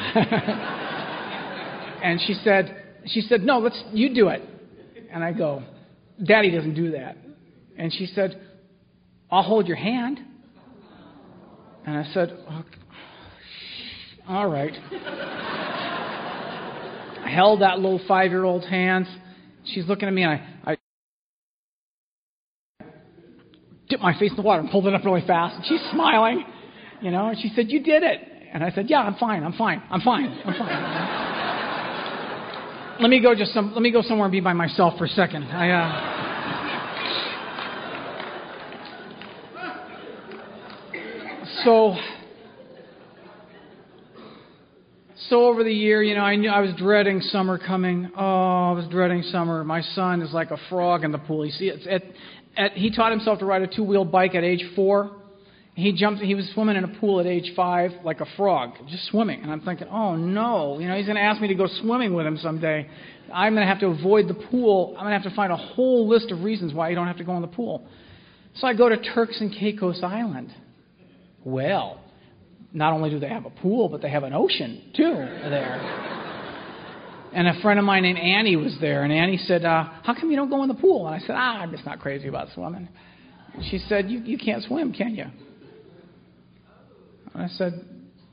And she said, "No, you do it." And I go, "Daddy doesn't do that." And she said, "I'll hold your hand." And I said, "All right." I held that little 5-year-old's hands. She's looking at me, and I dipped my face in the water and pulled it up really fast. And she's smiling, and she said, "You did it." And I said, "Yeah, I'm fine. Let me go somewhere and be by myself for a second." So over the year, I knew I was dreading summer coming. Oh, I was dreading summer. My son is like a frog in the pool. He taught himself to ride a 2-wheel bike at age 4. He was swimming in a pool at age 5 like a frog, just swimming. And I'm thinking, oh no, he's going to ask me to go swimming with him someday. I'm going to have to avoid the pool. I'm going to have to find a whole list of reasons why you don't have to go in the pool. So I go to Turks and Caicos Island. Well, not only do they have a pool, but they have an ocean too there. And a friend of mine named Annie was there, and Annie said, "How come you don't go in the pool?" And I said, "I'm just not crazy about swimming." And she said, "You can't swim, can you?" And I said,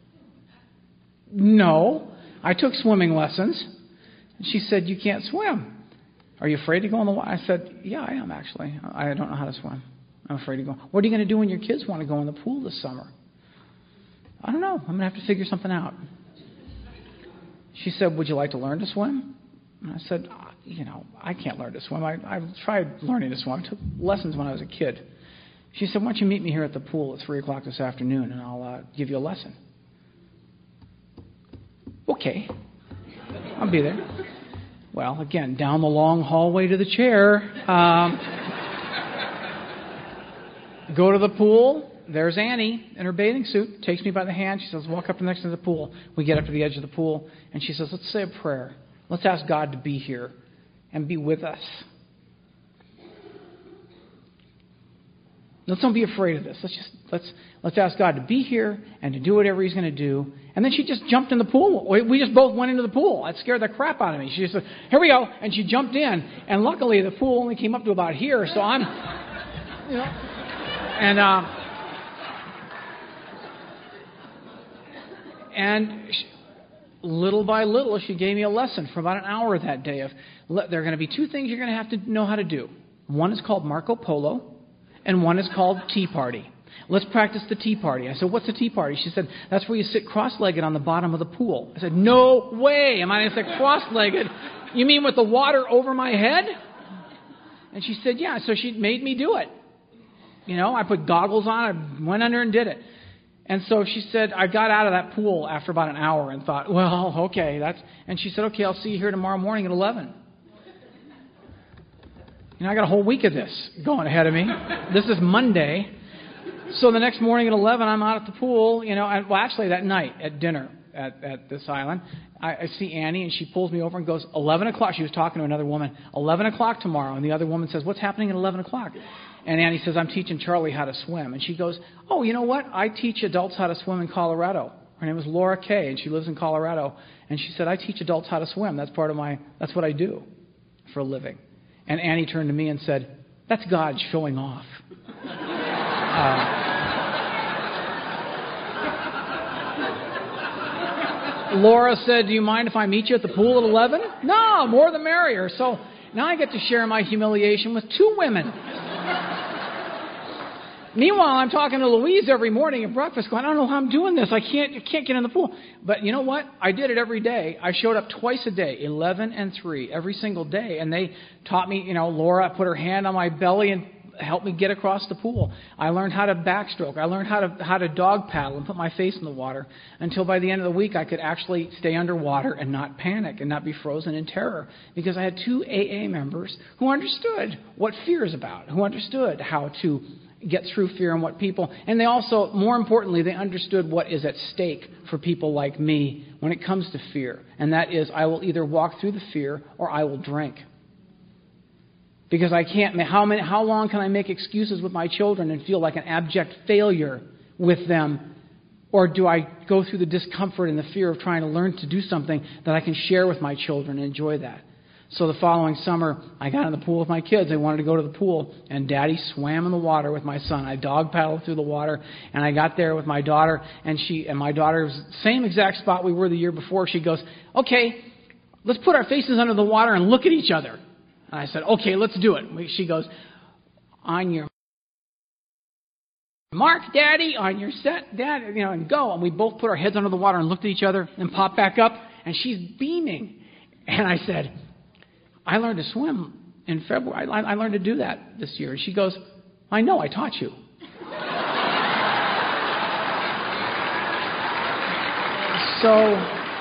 "No, I took swimming lessons." And she said, "You can't swim. Are you afraid to go in the water?" I said, "Yeah, I am actually. I don't know how to swim. I'm afraid to go." "What are you going to do when your kids want to go in the pool this summer?" "I don't know. I'm going to have to figure something out." She said, "Would you like to learn to swim?" And I said, I can't learn to swim. I've tried learning to swim. I took lessons when I was a kid." She said, "Why don't you meet me here at the pool at 3 o'clock this afternoon, and I'll give you a lesson." Okay. I'll be there. Well, again, down the long hallway to the chair. Go to the pool. There's Annie in her bathing suit, takes me by the hand. She says, "Walk up next to the pool." We get up to the edge of the pool, and she says, "Let's say a prayer. Let's ask God to be here and be with us. Let's don't be afraid of this. Let's ask God to be here and to do whatever He's going to do." And then she just jumped in the pool. We just both went into the pool. That scared the crap out of me. She just said, "Here we go," and she jumped in. And luckily, the pool only came up to about here, so I'm, And little by little, she gave me a lesson for about an hour that day of, there are going to be 2 things you're going to have to know how to do. One is called Marco Polo, and one is called Tea Party. Let's practice the Tea Party. I said, "What's a Tea Party?" She said, "That's where you sit cross-legged on the bottom of the pool." I said, "No way am I going to sit cross-legged. You mean with the water over my head?" And she said, "Yeah." So she made me do it. I put goggles on, I went under and did it. And so she said, I got out of that pool after about an hour and thought, well, okay, and she said, "Okay, I'll see you here tomorrow morning at 11. I got a whole week of this going ahead of me. This is Monday. So the next morning at 11, I'm out at the pool, actually that night at dinner at this island, I see Annie, and she pulls me over and goes, 11 o'clock. She was talking to another woman, 11 o'clock tomorrow. And the other woman says, "What's happening at 11 o'clock? And Annie says, "I'm teaching Charlie how to swim." And she goes, "Oh, you know what? I teach adults how to swim in Colorado." Her name is Laura Kay, and she lives in Colorado. And she said, "I teach adults how to swim. That's that's what I do for a living." And Annie turned to me and said, "That's God showing off." Laura said, "Do you mind if I meet you at the pool at 11? No, more the merrier. So now I get to share my humiliation with 2 women. Meanwhile, I'm talking to Louise every morning at breakfast going, I don't know how I'm doing this. I can't get in the pool. But you know what? I did it every day. I showed up twice a day, 11 and 3, every single day. And they taught me, Laura put her hand on my belly and helped me get across the pool. I learned how to backstroke. I learned how to dog paddle and put my face in the water until by the end of the week I could actually stay underwater and not panic and not be frozen in terror because I had 2 AA members who understood what fear is about, who understood how to get through fear and what people, and they also, more importantly, they understood what is at stake for people like me when it comes to fear. And that is, I will either walk through the fear or I will drink. Because I can't, how long can I make excuses with my children and feel like an abject failure with them? Or do I go through the discomfort and the fear of trying to learn to do something that I can share with my children and enjoy that? So the following summer, I got in the pool with my kids. They wanted to go to the pool, and Daddy swam in the water with my son. I dog paddled through the water, and I got there with my daughter, and my daughter's same exact spot we were the year before. She goes, okay, let's put our faces under the water and look at each other. And I said, okay, let's do it. She goes, on your mark, Daddy, on your set, Dad, and go. And we both put our heads under the water and looked at each other and popped back up, and she's beaming. And I said, I learned to swim in February. I learned to do that this year. And she goes, I know, I taught you. So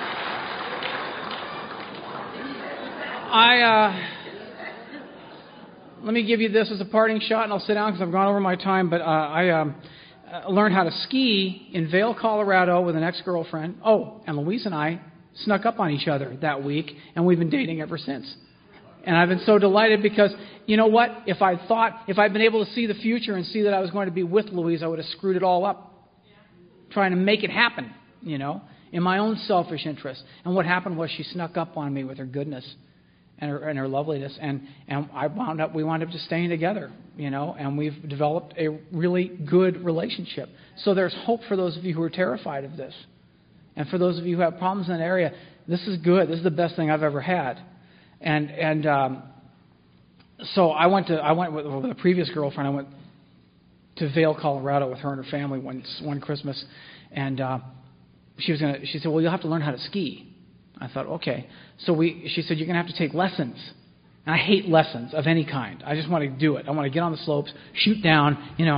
let me give you this as a parting shot, and I'll sit down because I've gone over my time. But I learned how to ski in Vail, Colorado with an ex-girlfriend. Oh, and Louise and I snuck up on each other that week, and we've been dating ever since. And I've been so delighted because, you know what? If I'd been able to see the future and see that I was going to be with Louise, I would have screwed it all up, trying to make it happen, in my own selfish interest. And what happened was she snuck up on me with her goodness and her loveliness, and we wound up just staying together, and we've developed a really good relationship. So there's hope for those of you who are terrified of this. And for those of you who have problems in that area, this is good. This is the best thing I've ever had. And so I went with a previous girlfriend. I went to Vail, Colorado, with her and her family one Christmas, and she said, "Well, you'll have to learn how to ski." I thought, okay. So she said, "You're going to have to take lessons." And I hate lessons of any kind. I just want to do it. I want to get on the slopes, shoot down,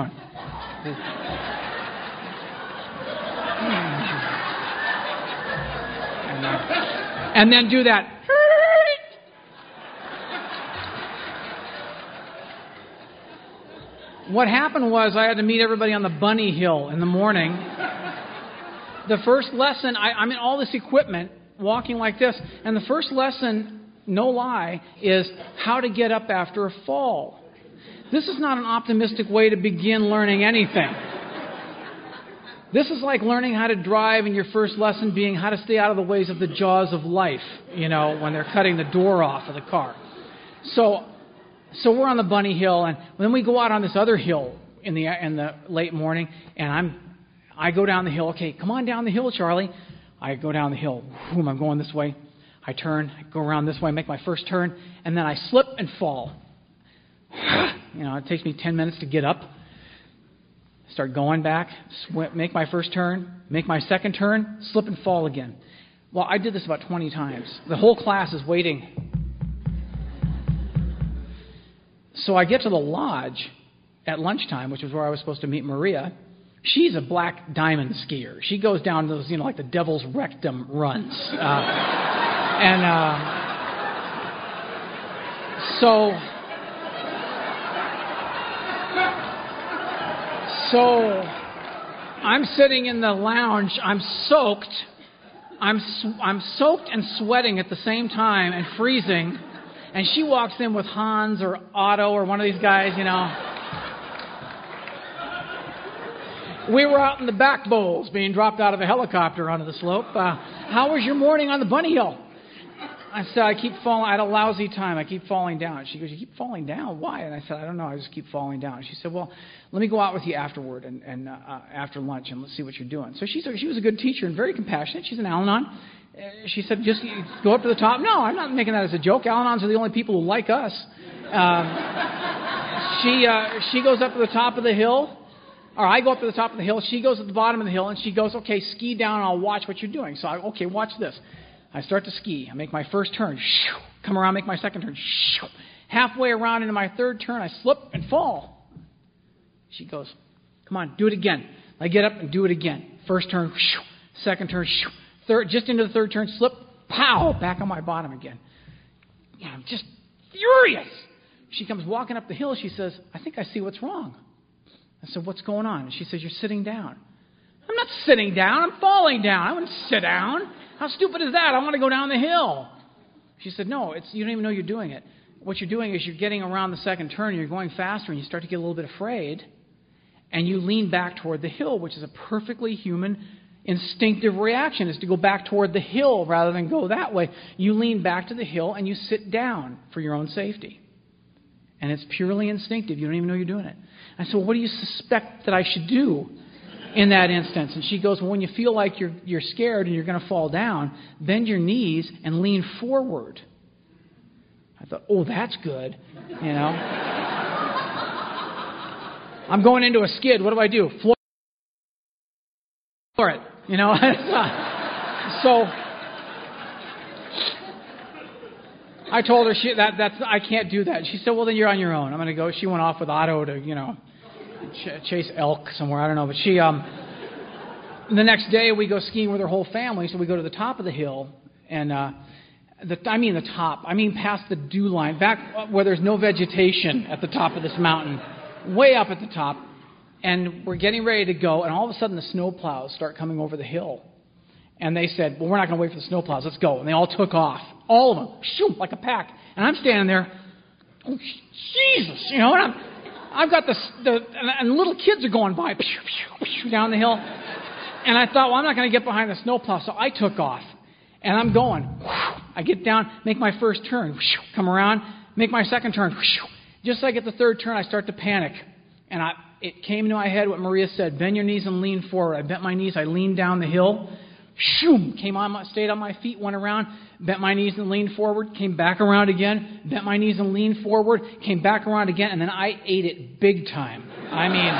and then do that. What happened was I had to meet everybody on the bunny hill in the morning. The first lesson, I'm in all this equipment, walking like this, and the first lesson, no lie, is how to get up after a fall. This is not an optimistic way to begin learning anything. This is like learning how to drive, and your first lesson being how to stay out of the ways of the jaws of life, when they're cutting the door off of the car. So we're on the bunny hill, and then we go out on this other hill in the late morning, and I go down the hill. Okay, come on down the hill, Charlie. I go down the hill. Boom, I'm going this way. I turn, I go around this way, make my first turn, and then I slip and fall. It takes me 10 minutes to get up. Start going back, make my first turn, make my second turn, slip and fall again. Well, I did this about 20 times. The whole class is waiting. So I get to the lodge at lunchtime, which is where I was supposed to meet Maria. She's a black diamond skier. She goes down those, like the devil's rectum runs. So I'm sitting in the lounge. I'm soaked. I'm soaked and sweating at the same time and freezing. And she walks in with Hans or Otto or one of these guys, We were out in the back bowls being dropped out of a helicopter onto the slope. How was your morning on the bunny hill? I said, I keep falling. I had a lousy time. I keep falling down. She goes, you keep falling down? Why? And I said, I don't know. I just keep falling down. She said, well, let me go out with you afterward and after lunch and let's see what you're doing. So she was a good teacher and very compassionate. She's an Al-Anon. She said, just go up to the top. No, I'm not making that as a joke. Al-Anons are the only people who like us. She goes up to the top of the hill. Or I go up to the top of the hill, she goes at the bottom of the hill, and she goes, okay, ski down, and I'll watch what you're doing. So okay, watch this. I start to ski. I make my first turn. Come around, make my second turn. Halfway around into my third turn, I slip and fall. She goes, come on, do it again. I get up and do it again. First turn, second turn, third, just into the third turn, slip, pow, back on my bottom again. Yeah, I'm just furious. She comes walking up the hill. She says, I think I see what's wrong. I said, what's going on? And she says, you're sitting down. I'm not sitting down. I'm falling down. I wouldn't sit down. How stupid is that? I want to go down the hill. She said, no, you don't even know you're doing it. What you're doing is you're getting around the second turn, and you're going faster, and you start to get a little bit afraid, and you lean back toward the hill, which is a perfectly human instinctive reaction, is to go back toward the hill rather than go that way. You lean back to the hill, and you sit down for your own safety. And it's purely instinctive. You don't even know you're doing it. I said, well, what do you suspect that I should do in that instance? And she goes, well, when you feel like you're scared and you're going to fall down, bend your knees and lean forward. I thought, oh, that's good. You know? I'm going into a skid. What do? Floor it. You know? So I told her I can't do that. She said, well, then you're on your own. I'm going to go. She went off with Otto to, chase elk somewhere. I don't know. But she, the next day we go skiing with her whole family. So we go to the top of the hill. And the top. I mean past the dew line. Back where there's no vegetation at the top of this mountain. Way up at the top. And we're getting ready to go. And all of a sudden the snowplows start coming over the hill. And they said, well, we're not going to wait for the snowplows. Let's go. And they all took off. All of them. Shoot, like a pack. And I'm standing there. Oh, Jesus. And I've got and little kids are going by down the hill. And I thought, well, I'm not going to get behind the snowplow. So I took off. And I'm going. I get down, make my first turn. Come around, make my second turn. Just as I get the third turn, I start to panic. And it came to my head what Maria said, bend your knees and lean forward. I bent my knees. I leaned down the hill. Stayed on my feet, went around, bent my knees and leaned forward, came back around again, bent my knees and leaned forward, came back around again, and then I ate it big time. I mean,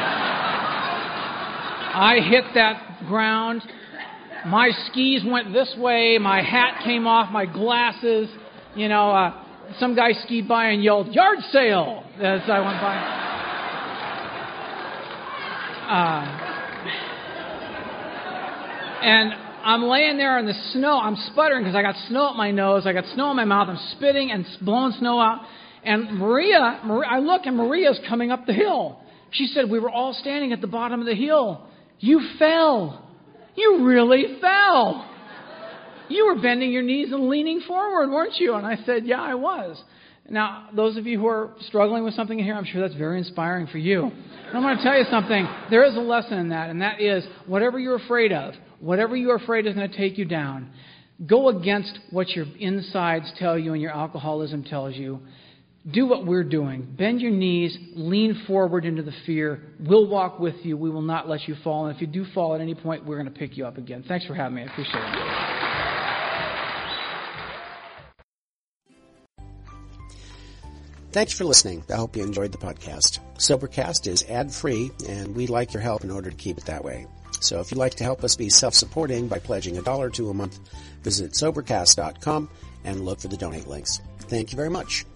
I hit that ground. My skis went this way. My hat came off. My glasses. Some guy skied by and yelled, "Yard sale!" as I went by. And I'm laying there in the snow. I'm sputtering because I got snow up my nose. I got snow in my mouth. I'm spitting and blowing snow out. And Maria, I look and Maria's coming up the hill. She said, we were all standing at the bottom of the hill. You fell. You really fell. You were bending your knees and leaning forward, weren't you? And I said, yeah, I was. Now, those of you who are struggling with something here, I'm sure that's very inspiring for you. And I'm going to tell you something. There is a lesson in that, and that is whatever you're afraid of, whatever you're afraid is going to take you down, go against what your insides tell you and your alcoholism tells you. Do what we're doing. Bend your knees, lean forward into the fear. We'll walk with you. We will not let you fall. And if you do fall at any point, we're going to pick you up again. Thanks for having me. I appreciate it. Thanks for listening. I hope you enjoyed the podcast. Sobercast is ad-free, and we'd like your help in order to keep it that way. So if you'd like to help us be self-supporting by pledging $1 or $2 a month, visit Sobercast.com and look for the donate links. Thank you very much.